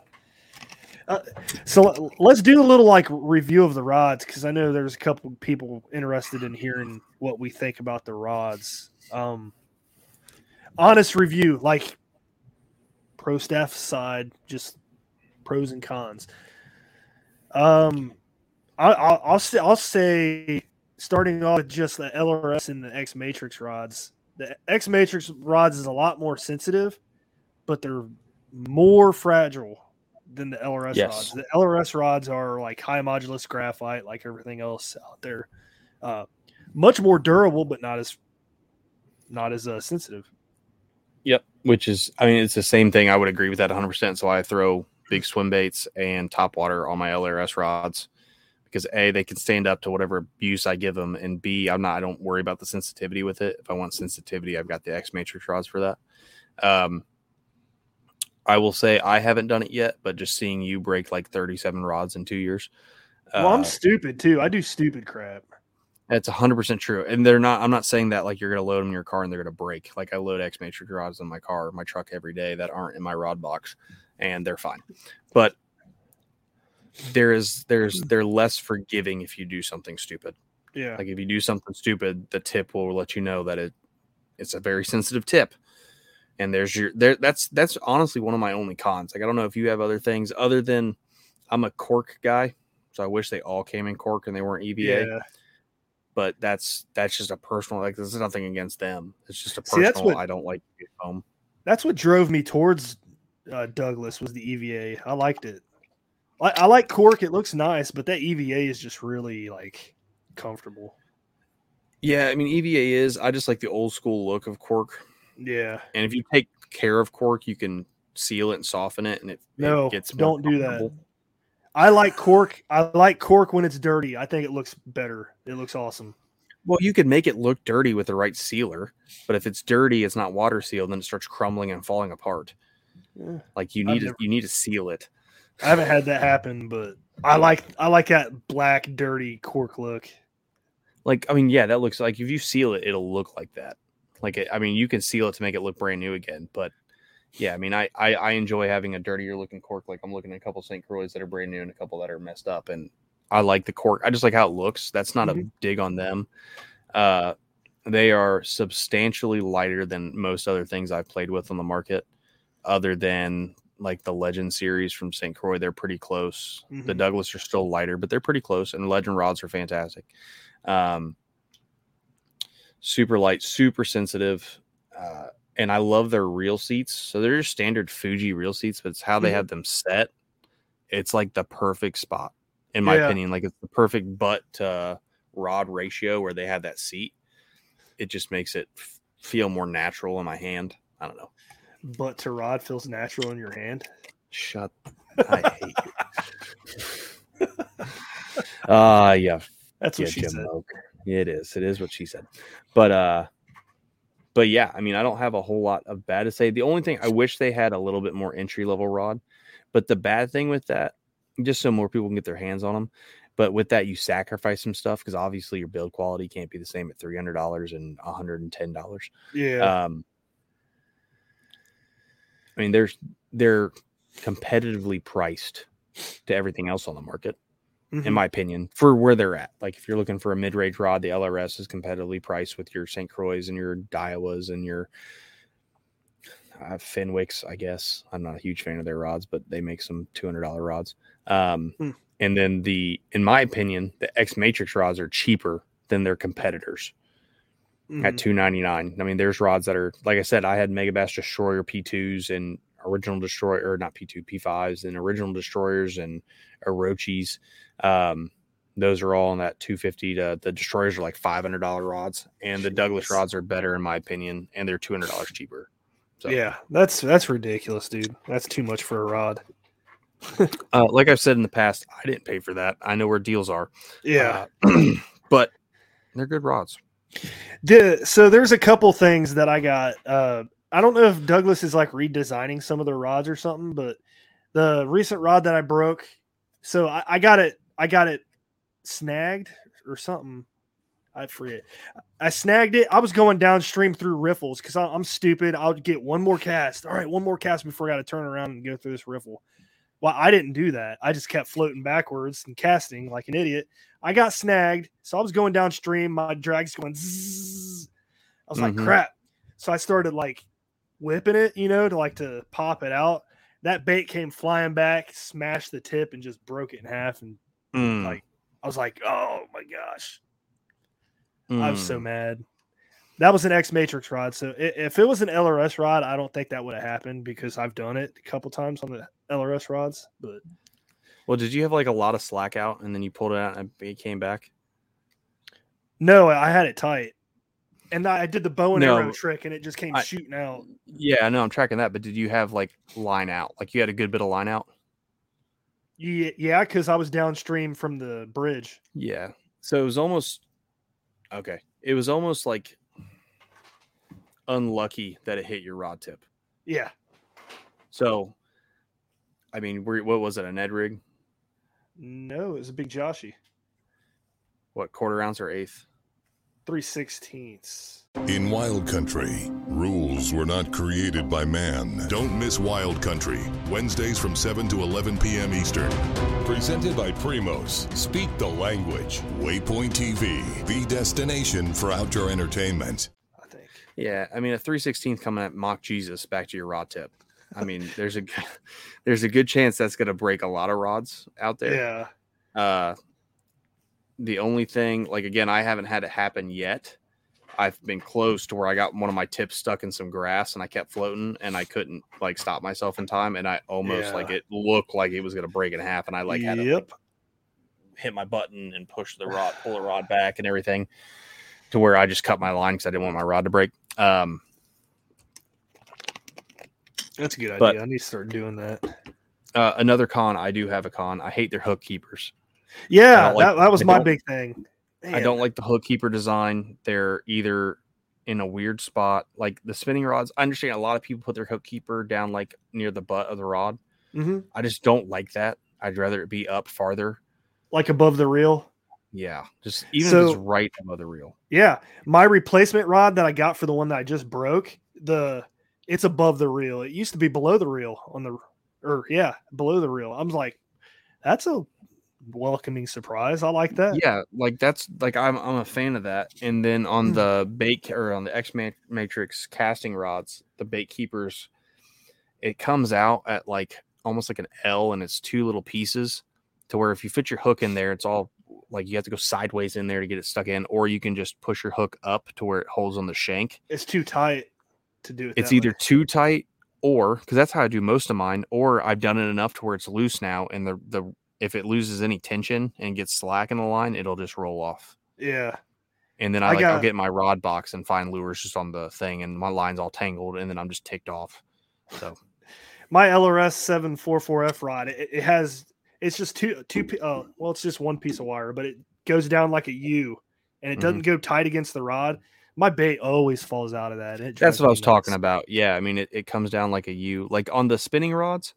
[SPEAKER 6] So let's do a little like review of the rods, because I know there's a couple people interested in hearing what we think about the rods. Honest review, like pro staff side, just pros and cons. I'll say starting off with just the LRS and the X Matrix rods. The X Matrix rods is a lot more sensitive, but they're more fragile than the LRS rods. The LRS rods are like high modulus graphite, like everything else out there. Much more durable, but not as sensitive.
[SPEAKER 5] Yep. Which is, I mean, it's the same thing. I would agree with that 100%. So I throw big swim baits and topwater on my LRS rods because A, they can stand up to whatever abuse I give them, and B, I don't worry about the sensitivity with it. If I want sensitivity, I've got the X Matrix rods for that. I will say I haven't done it yet, but just seeing you break like 37 rods in 2 years.
[SPEAKER 6] Well, I'm stupid too. I do stupid crap.
[SPEAKER 5] That's 100% true. And they're not, I'm not saying that like you're going to load them in your car and they're going to break. Like I load X Matrix rods in my car, my truck every day that aren't in my rod box, and they're fine. But they're less forgiving if you do something stupid.
[SPEAKER 6] Yeah.
[SPEAKER 5] Like if you do something stupid, the tip will let you know that it's a very sensitive tip. And that's honestly one of my only cons. Like I don't know if you have other things other than I'm a cork guy, so I wish they all came in cork and they weren't EVA.
[SPEAKER 6] Yeah.
[SPEAKER 5] But that's just a personal, like this is nothing against them. It's just a personal. I don't like foam.
[SPEAKER 6] That's what drove me towards Douglas was the EVA. I liked it. I like cork. It looks nice, but that EVA is just really like comfortable.
[SPEAKER 5] Yeah, I mean EVA is. I just like the old school look of cork.
[SPEAKER 6] Yeah,
[SPEAKER 5] and if you take care of cork, you can seal it and soften it, and it gets
[SPEAKER 6] don't do that. I like cork. I like cork when it's dirty. I think it looks better. It looks awesome.
[SPEAKER 5] Well, you could make it look dirty with the right sealer, but if it's dirty, it's not water sealed, then it starts crumbling and falling apart. Yeah. Like you need to seal it.
[SPEAKER 6] I haven't had that happen, but I like that black dirty cork look.
[SPEAKER 5] Like I mean, yeah, that looks like if you seal it, it'll look like that. Like I mean, you can seal it to make it look brand new again, but yeah, I mean, I enjoy having a dirtier looking cork. Like I'm looking at a couple St. Croix that are brand new and a couple that are messed up, and I like the cork. I just like how it looks. That's not a dig on them. They are substantially lighter than most other things I've played with on the market, other than like the Legend series from St. Croix. They're pretty close. The Douglas are still lighter, but they're pretty close, and the Legend rods are fantastic. super light, super sensitive. And I love their reel seats. So they're just standard Fuji reel seats, but it's how they have them set. It's like the perfect spot, in my opinion. Like it's the perfect butt to rod ratio where they have that seat. It just makes it feel more natural in my hand. I don't know.
[SPEAKER 6] Butt to rod feels natural in your hand.
[SPEAKER 5] Shut. I hate you. Yeah.
[SPEAKER 6] That's what she said.
[SPEAKER 5] It is what she said. But yeah, I mean, I don't have a whole lot of bad to say. The only thing I wish they had a little bit more entry level rod, but the bad thing with that, just so more people can get their hands on them, but with that, you sacrifice some stuff because obviously your build quality can't be the same at $300 and $110.
[SPEAKER 6] Yeah.
[SPEAKER 5] I mean, they're competitively priced to everything else on the market. In my opinion, for where they're at. Like if you're looking for a mid-range rod, the LRS is competitively priced with your St. Croix and your Daiwas and your Fenwicks, I guess. I'm not a huge fan of their rods, but they make some $200 rods. And then in my opinion, the X Matrix rods are cheaper than their competitors at $299. I mean, there's rods that are, like I said, I had Megabass Destroyer P2s and original Destroyer, or not P2, P5s and original Destroyers and Orochis. Those are all in that $250 to the Destroyers are like $500 rods, and the Douglas rods are better in my opinion, and they're $200 cheaper. So
[SPEAKER 6] yeah, that's ridiculous, dude. That's too much for a rod.
[SPEAKER 5] Like I've said in the past, I didn't pay for that. I know where deals are.
[SPEAKER 6] Yeah.
[SPEAKER 5] But they're good rods.
[SPEAKER 6] So there's a couple things that I got. I don't know if Douglas is like redesigning some of their rods or something, but the recent rod that I broke, so I got it snagged or something. I forget. I snagged it. I was going downstream through riffles because I'm stupid. I'll get one more cast. All right, one more cast before I got to turn around and go through this riffle. Well, I didn't do that. I just kept floating backwards and casting like an idiot. I got snagged, so I was going downstream. My drag's going zzz. I was like, crap. So I started like whipping it, to pop it out. That bait came flying back, smashed the tip, and just broke it in half. And I was like, oh my gosh. I was so mad. That was an X Matrix rod. So if it was an LRS rod, I don't think that would have happened because I've done it a couple times on the LRS rods. But
[SPEAKER 5] well, did you have like a lot of slack out and then you pulled it out and it came back?
[SPEAKER 6] No, I had it tight. And I did the bow and arrow trick and it just came shooting out.
[SPEAKER 5] Yeah, I know I'm tracking that, but did you have like line out? Like you had a good bit of line out?
[SPEAKER 6] Yeah, because I was downstream from the bridge.
[SPEAKER 5] Yeah. So it was almost like unlucky that it hit your rod tip.
[SPEAKER 6] Yeah.
[SPEAKER 5] So, I mean, what was it, a Ned rig?
[SPEAKER 6] No, it was a big Joshy.
[SPEAKER 5] What, quarter ounce or eighth?
[SPEAKER 6] 3/16.
[SPEAKER 8] In Wild Country, rules were not created by man. Don't miss Wild Country, Wednesdays from 7 to 11 p.m. Eastern. Presented by Primos. Speak the language. Waypoint TV, the destination for outdoor entertainment.
[SPEAKER 5] Yeah, I mean, a 3/16 coming at Mock Jesus back to your rod tip. I mean, there's a good chance that's going to break a lot of rods out there.
[SPEAKER 6] Yeah.
[SPEAKER 5] The only thing, like, again, I haven't had it happen yet. I've been close to where I got one of my tips stuck in some grass and I kept floating and I couldn't like stop myself in time. And I almost like it looked like it was going to break in half. And I like had to like, hit my button and pull the rod back and everything to where I just cut my line because I didn't want my rod to break.
[SPEAKER 6] That's a good idea. I need to start doing that.
[SPEAKER 5] Another con, I do have a con. I hate their hook keepers.
[SPEAKER 6] Yeah, that was my big thing. Man.
[SPEAKER 5] I don't like the hook keeper design. They're either in a weird spot, like the spinning rods. I understand a lot of people put their hook keeper down like near the butt of the rod.
[SPEAKER 6] Mm-hmm.
[SPEAKER 5] I just don't like that. I'd rather it be up farther.
[SPEAKER 6] Like above the reel?
[SPEAKER 5] Yeah, just even if it's right above the reel.
[SPEAKER 6] Yeah, my replacement rod that I got for the one that I just broke, it's above the reel. It used to be below the reel below the reel. I'm like, that's a welcoming surprise. I like that.
[SPEAKER 5] Yeah, like that's like I'm a fan of that. And then on the bait or on the X Matrix casting rods, the bait keepers, it comes out at like almost like an L, and it's two little pieces to where if you fit your hook in there, it's all like you have to go sideways in there to get it stuck in, or you can just push your hook up to where it holds on the shank.
[SPEAKER 6] It's too tight to do it.
[SPEAKER 5] It's either too tight, or because that's how I do most of mine, or I've done it enough to where it's loose now, and the if it loses any tension and gets slack in the line, it'll just roll off.
[SPEAKER 6] Yeah.
[SPEAKER 5] And then I'll get my rod box and find lures just on the thing, and my line's all tangled, and then I'm just ticked off. So
[SPEAKER 6] my LRS 744F rod, it's just it's just one piece of wire, but it goes down like a U, and it doesn't go tight against the rod. My bait always falls out of that.
[SPEAKER 5] That's what I was talking about. Yeah, I mean it comes down like a U. Like on the spinning rods,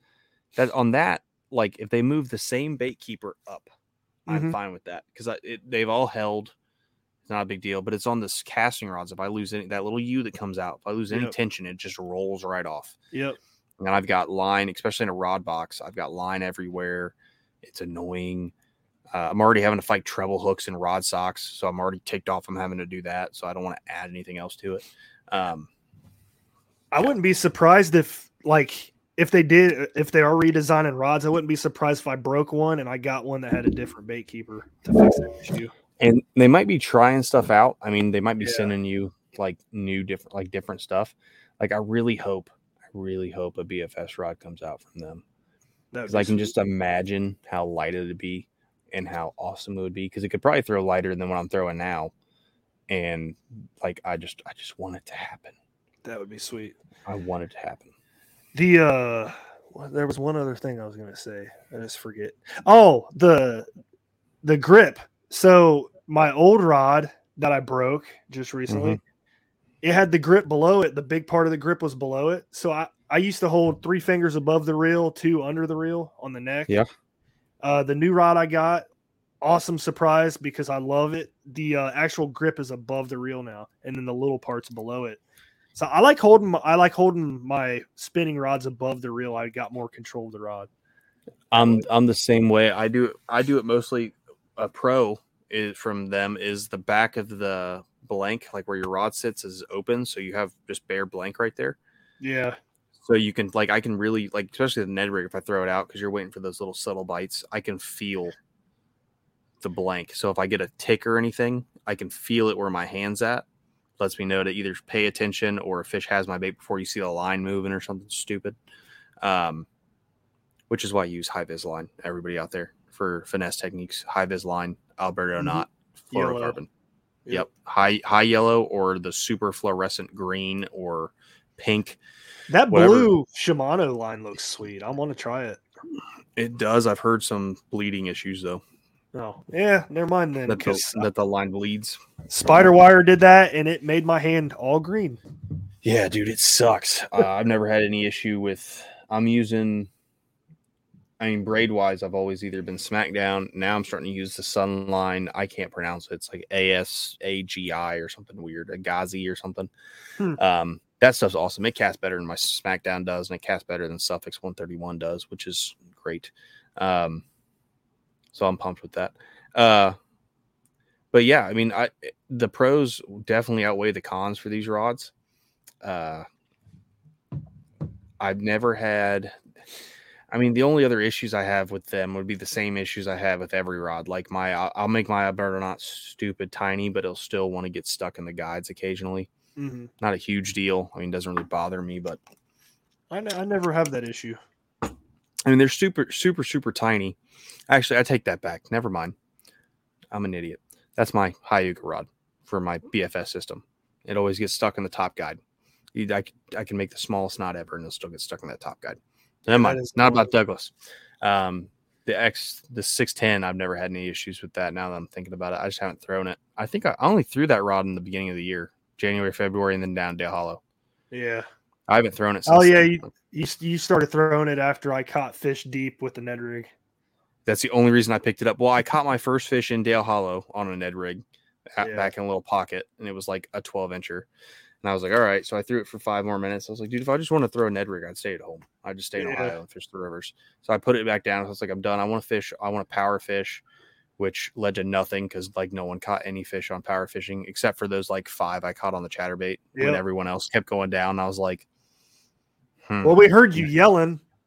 [SPEAKER 5] like if they move the same bait keeper up, I'm fine with that because they've all held. It's not a big deal, but it's on this casting rods. If I lose that little U that comes out, if I lose any tension, it just rolls right off.
[SPEAKER 6] Yep.
[SPEAKER 5] And I've got line, especially in a rod box. I've got line everywhere. It's annoying. I'm already having to fight treble hooks and rod socks, so I'm already ticked off. I'm having to do that, so I don't want to add anything else to it.
[SPEAKER 6] I wouldn't be surprised if they are redesigning rods. I wouldn't be surprised if I broke one and I got one that had a different bait keeper to fix that issue.
[SPEAKER 5] And they might be trying stuff out. I mean, they might be sending you like different stuff. Like I really hope a BFS rod comes out from them. Because I can just imagine how light it would be and how awesome it would be. Because it could probably throw lighter than what I'm throwing now. And like I just want it to happen.
[SPEAKER 6] That would be sweet.
[SPEAKER 5] I want it to happen.
[SPEAKER 6] There was one other thing I was gonna say. I just forget. Oh, the grip. So my old rod that I broke just recently, it had the grip below it. The big part of the grip was below it. So I used to hold 3 fingers above the reel, 2 under the reel on the neck.
[SPEAKER 5] Yeah.
[SPEAKER 6] The new rod I got, awesome surprise because I love it. The actual grip is above the reel now, and then the little part's below it. So I like holding my spinning rods above the reel. I got more control of the rod.
[SPEAKER 5] I'm the same way. I do it mostly. A pro from them is the back of the blank, like where your rod sits, is open, so you have just bare blank right there.
[SPEAKER 6] Yeah.
[SPEAKER 5] So you can I can really especially the Ned rig, if I throw it out because you're waiting for those little subtle bites, I can feel the blank. So if I get a tick or anything, I can feel it where my hand's at. Lets me know to either pay attention or a fish has my bait before you see the line moving or something stupid. Which is why I use high vis line. Everybody out there for finesse techniques, high vis line, Alberto knot, fluorocarbon. Yep. High yellow or the super fluorescent green or pink.
[SPEAKER 6] That blue Shimano line looks sweet. I want to try it.
[SPEAKER 5] It does. I've heard some bleeding issues though.
[SPEAKER 6] Oh, yeah, never mind then.
[SPEAKER 5] That the line bleeds.
[SPEAKER 6] Spider wire did that, and it made my hand all green.
[SPEAKER 5] Yeah, dude, it sucks. I've never had any issue with. I'm using. I mean, braid wise, I've always either been Smackdown. Now I'm starting to use the Sunline. I can't pronounce it. It's like ASAGI or something weird, Agazi or something. That stuff's awesome. It casts better than my Smackdown does, and it casts better than Suffix 131 does, which is great. So I'm pumped with that. But yeah, I mean, the pros definitely outweigh the cons for these rods. I've never had. I mean, the only other issues I have with them would be the same issues I have with every rod. Like I'll make my Alberto knot stupid tiny, but it'll still want to get stuck in the guides occasionally.
[SPEAKER 6] Mm-hmm.
[SPEAKER 5] Not a huge deal. I mean, it doesn't really bother me, but
[SPEAKER 6] I never have that issue.
[SPEAKER 5] I mean, they're super, super, super tiny. Actually, I take that back. Never mind. I'm an idiot. That's my Hyuga rod for my BFS system. It always gets stuck in the top guide. I can make the smallest knot ever, and it'll still get stuck in that top guide. Never mind. It's not about Douglas. The 610, I've never had any issues with that. Now that I'm thinking about it, I just haven't thrown it. I think I only threw that rod in the beginning of the year, January, February, and then down Dale Hollow.
[SPEAKER 6] Yeah.
[SPEAKER 5] I haven't thrown it since.
[SPEAKER 6] Oh, yeah. You started throwing it after I caught fish deep with the Ned rig.
[SPEAKER 5] That's the only reason I picked it up. Well, I caught my first fish in Dale Hollow on a Ned rig back in a little pocket, and it was like a 12-incher. And I was like, all right. So I threw it for 5 more minutes. I was like, dude, if I just want to throw a Ned rig, I'd stay at home. I'd just stay in Ohio and fish the rivers. So I put it back down. I was like, I'm done. I want to fish. I want to power fish, which led to nothing because like no one caught any fish on power fishing except for those like 5 I caught on the chatterbait when everyone else kept going down. I was like,
[SPEAKER 6] Well, we heard you yelling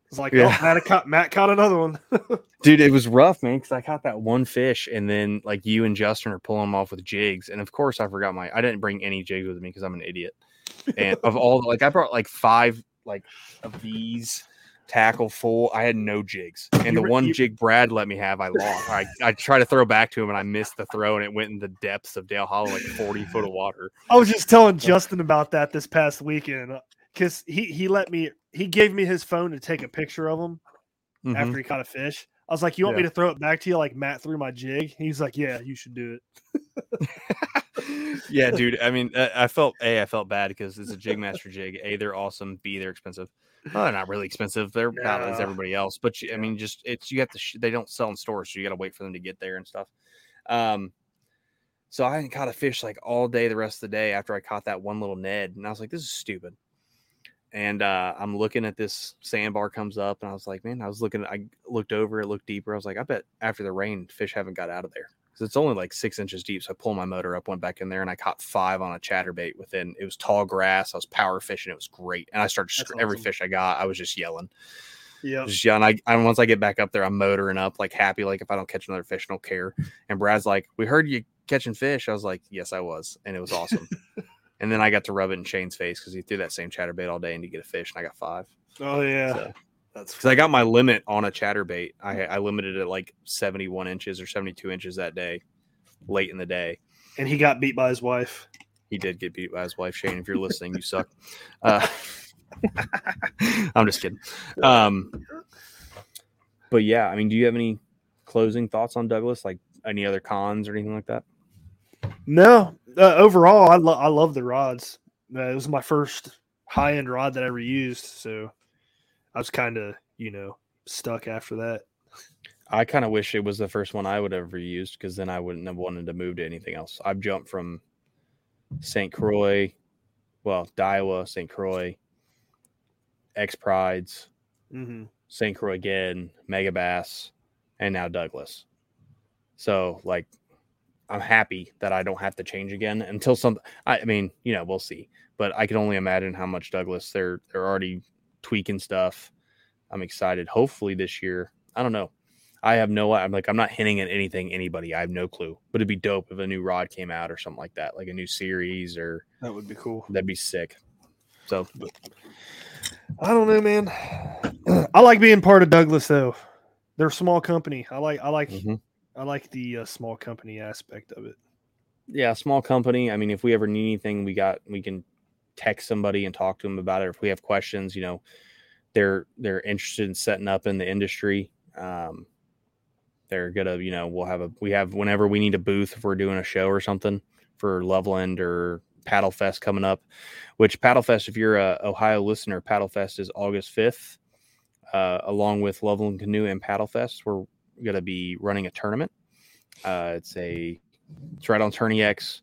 [SPEAKER 6] It's like, oh, Matt caught another one.
[SPEAKER 5] Dude, it was rough, man, because I caught that one fish, and then like you and Justin are pulling them off with jigs, and of course I forgot I didn't bring any jigs with me because I'm an idiot. And of all, like I brought like 5 like of these tackle full. I had no jigs, and the one jig Brad let me have, I lost. I tried to throw back to him, and I missed the throw, and it went in the depths of Dale Hollow, like 40 foot of water.
[SPEAKER 6] I was just telling Justin about that this past weekend because he gave me his phone to take a picture of him after he caught a fish. I was like, you want me to throw it back to you like Matt threw my jig? He's like, yeah, you should do it.
[SPEAKER 5] Yeah, dude. I mean, I felt bad because it's a Jigmaster jig. A, they're awesome. B, they're expensive. Well, they're not really expensive. They're about as everybody else. But I mean, just you have to. They don't sell in stores, so you got to wait for them to get there and stuff. So I hadn't caught a fish like all day the rest of the day after I caught that one little Ned, and I was like, this is stupid. And I'm looking at this sandbar comes up, and I was like, man, I looked over, it looked deeper. I was like, I bet after the rain, fish haven't got out of there. Because it's only like 6 inches deep. So I pulled my motor up, went back in there, and I caught 5 on a chatterbait it was tall grass. I was power fishing. It was great. And I started every fish I got, I was just yelling. Yeah. Just yelling. Once I get back up there, I'm motoring up like happy. Like if I don't catch another fish, I don't care. And Brad's like, we heard you catching fish. I was like, yes, I was. And it was awesome. And then I got to rub it in Shane's face because he threw that same chatterbait all day and he get a fish, and I got 5.
[SPEAKER 6] Oh, yeah.
[SPEAKER 5] So, that's because I got my limit on a chatterbait. I limited it like 71 inches or 72 inches that day, late in the day.
[SPEAKER 6] And he got beat by his wife.
[SPEAKER 5] He did get beat by his wife. Shane, if you're listening, you suck. I'm just kidding. But yeah, I mean, do you have any closing thoughts on Douglas? Like any other cons or anything like that?
[SPEAKER 6] No. Overall, I love the rods. It was my first high-end rod that I ever used, so I was kind of, stuck after that.
[SPEAKER 5] I kind of wish it was the first one I would ever used because then I wouldn't have wanted to move to anything else. I've jumped from St. Croix, Daiwa, St. Croix, X-Prides, St. Croix again, Megabass, and now Douglas. So, like, I'm happy that I don't have to change again until we'll see. But I can only imagine how much Douglas they're already tweaking stuff. I'm excited. Hopefully this year. I don't know. I'm not hinting at anybody. I have no clue. But it'd be dope if a new rod came out or something like that, like a new series or
[SPEAKER 6] that would be cool.
[SPEAKER 5] That'd be sick. So
[SPEAKER 6] I don't know, man. I like being part of Douglas though. They're a small company. I like the small company aspect of it.
[SPEAKER 5] Yeah, small company. I mean, if we ever need anything, we can text somebody and talk to them about it. Or if we have questions, they're interested in setting up in the industry. They're gonna, we have whenever we need a booth, if we're doing a show or something for Loveland or Paddle Fest coming up, which Paddle Fest, if you're a Ohio listener, Paddle Fest is August 5th, along with Loveland Canoe and Paddle Fest. We're going to be running a tournament. It's right on TourneyX.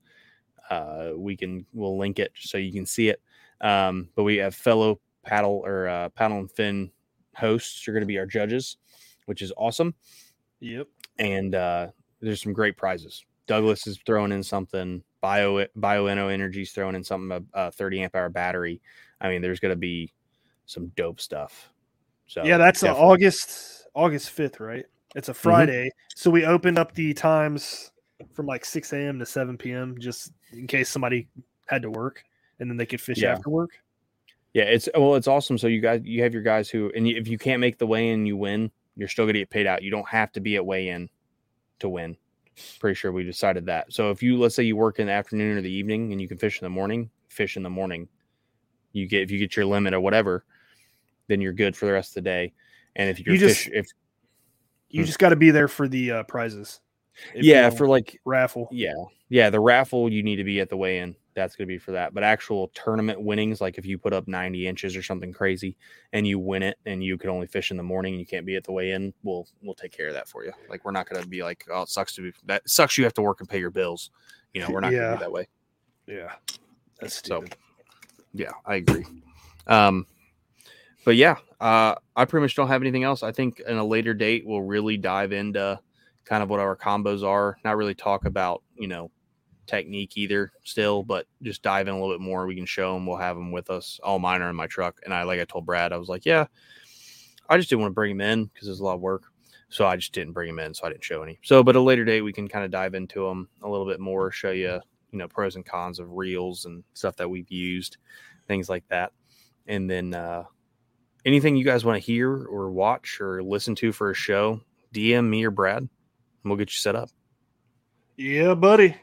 [SPEAKER 5] We'll link it so you can see it. But we have fellow paddle and fin hosts are going to be our judges, which is awesome.
[SPEAKER 6] Yep.
[SPEAKER 5] And there's some great prizes. Douglas is throwing in something. BioEnno Energy's throwing in something, a 30 amp hour battery. I mean, there's going to be some dope stuff. So
[SPEAKER 6] yeah, that's August 5th, right? It's a Friday. So we opened up the times from like 6 a.m. to 7 p.m. just in case somebody had to work, and then they could fish after work.
[SPEAKER 5] Yeah, it's awesome. So you have your guys if you can't make the weigh-in, you win. You're still going to get paid out. You don't have to be at weigh-in to win. Pretty sure we decided that. So let's say you work in the afternoon or the evening and you can fish in the morning, fish in the morning. If you get your limit or whatever, then you're good for the rest of the day. And if you
[SPEAKER 6] just got to be there for the prizes.
[SPEAKER 5] For like
[SPEAKER 6] raffle.
[SPEAKER 5] Yeah. The raffle, you need to be at the weigh-in. That's going to be for that. But actual tournament winnings, like if you put up 90 inches or something crazy and you win it and you can only fish in the morning and you can't be at the weigh-in, we'll take care of that for you. Like, we're not going to be like, oh, it sucks you have to work and pay your bills. We're not going to be that way.
[SPEAKER 6] Yeah. That's stupid.
[SPEAKER 5] So, yeah, I agree. But yeah, I pretty much don't have anything else. I think in a later date, we'll really dive into kind of what our combos are, not really talk about, technique either still, but just dive in a little bit more. We can show them. We'll have them with us. All mine are in my truck. And I told Brad, I was like, yeah, I just didn't want to bring them in because there's a lot of work. So I just didn't bring them in, so I didn't show any. So, but at a later date, we can kind of dive into them a little bit more, show you, pros and cons of reels and stuff that we've used, things like that. And then anything you guys want to hear or watch or listen to for a show, DM me or Brad, and we'll get you set up.
[SPEAKER 6] Yeah, buddy.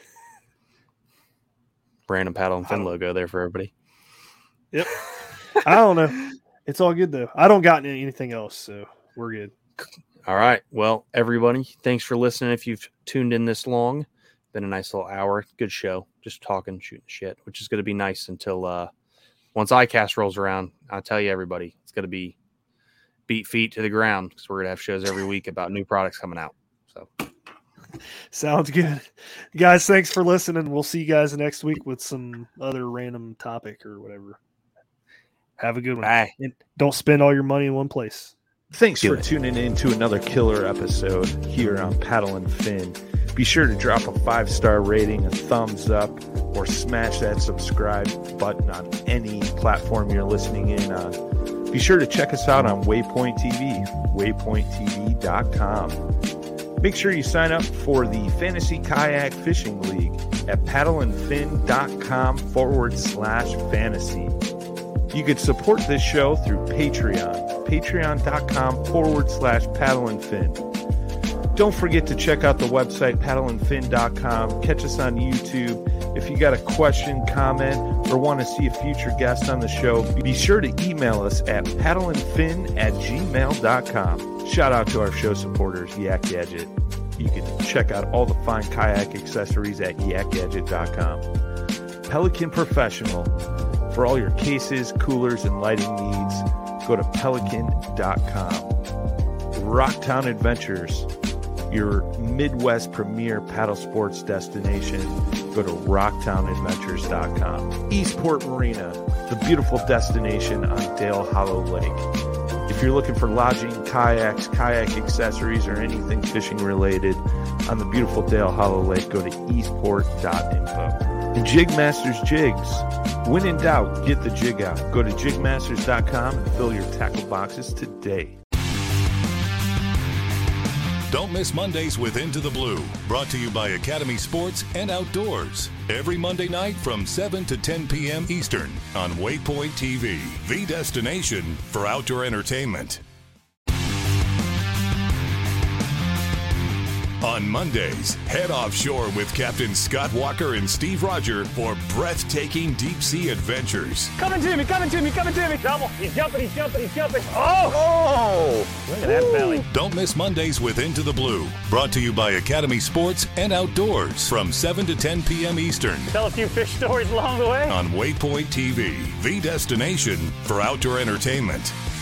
[SPEAKER 5] Brandon Paddle and Fin logo there for everybody.
[SPEAKER 6] Yep. I don't know. It's all good, though. I don't got anything else, so we're good.
[SPEAKER 5] All right. Well, everybody, thanks for listening. If you've tuned in this long, been a nice little hour. Good show. Just talking, shooting shit, which is going to be nice until once ICAST rolls around. I'll tell you, everybody, it's going to be beat feet to the ground because we're going to have shows every week about new products coming out. So
[SPEAKER 6] sounds good. Guys, thanks for listening. We'll see you guys next week with some other random topic or whatever. Have a good one.
[SPEAKER 5] Bye.
[SPEAKER 6] And don't spend all your money in one place.
[SPEAKER 3] Thanks for tuning in to another killer episode here on Paddle and Fin. Be sure to drop a 5-star rating, a thumbs up, or smash that subscribe button on any platform you're listening in on. Be sure to check us out on Waypoint TV, waypointtv.com. Make sure you sign up for the Fantasy Kayak Fishing League at paddleandfin.com/fantasy. You could support this show through Patreon, patreon.com/paddleandfin. Don't forget to check out the website, paddleandfin.com. Catch us on YouTube. If you got a question, comment, or want to see a future guest on the show, be sure to email us at paddleandfin@gmail.com. Shout out to our show supporters, Yak Gadget. You can check out all the fine kayak accessories at yakgadget.com. Pelican Professional. For all your cases, coolers, and lighting needs, go to pelican.com. Rocktown Adventures, your Midwest premier paddle sports destination. Go to rocktownadventures.com. Eastport Marina, the beautiful destination on Dale Hollow Lake. If you're looking for lodging, kayaks, kayak accessories, or anything fishing related on the beautiful Dale Hollow Lake, go to eastport.info. And Jigmasters Jigs. When in doubt, get the jig out. Go to jigmasters.com and fill your tackle boxes today.
[SPEAKER 8] Don't miss Mondays with Into the Blue, brought to you by Academy Sports and Outdoors. Every Monday night from 7 to 10 p.m. Eastern on Waypoint TV, the destination for outdoor entertainment. On Mondays, head offshore with Captain Scott Walker and Steve Roger for breathtaking deep-sea adventures.
[SPEAKER 12] Coming to me. Double. He's jumping. Oh! Look at that belly.
[SPEAKER 8] Don't miss Mondays with Into the Blue, brought to you by Academy Sports and Outdoors from 7 to 10 p.m. Eastern.
[SPEAKER 12] Tell a few fish stories along the way.
[SPEAKER 8] On Waypoint TV, the destination for outdoor entertainment.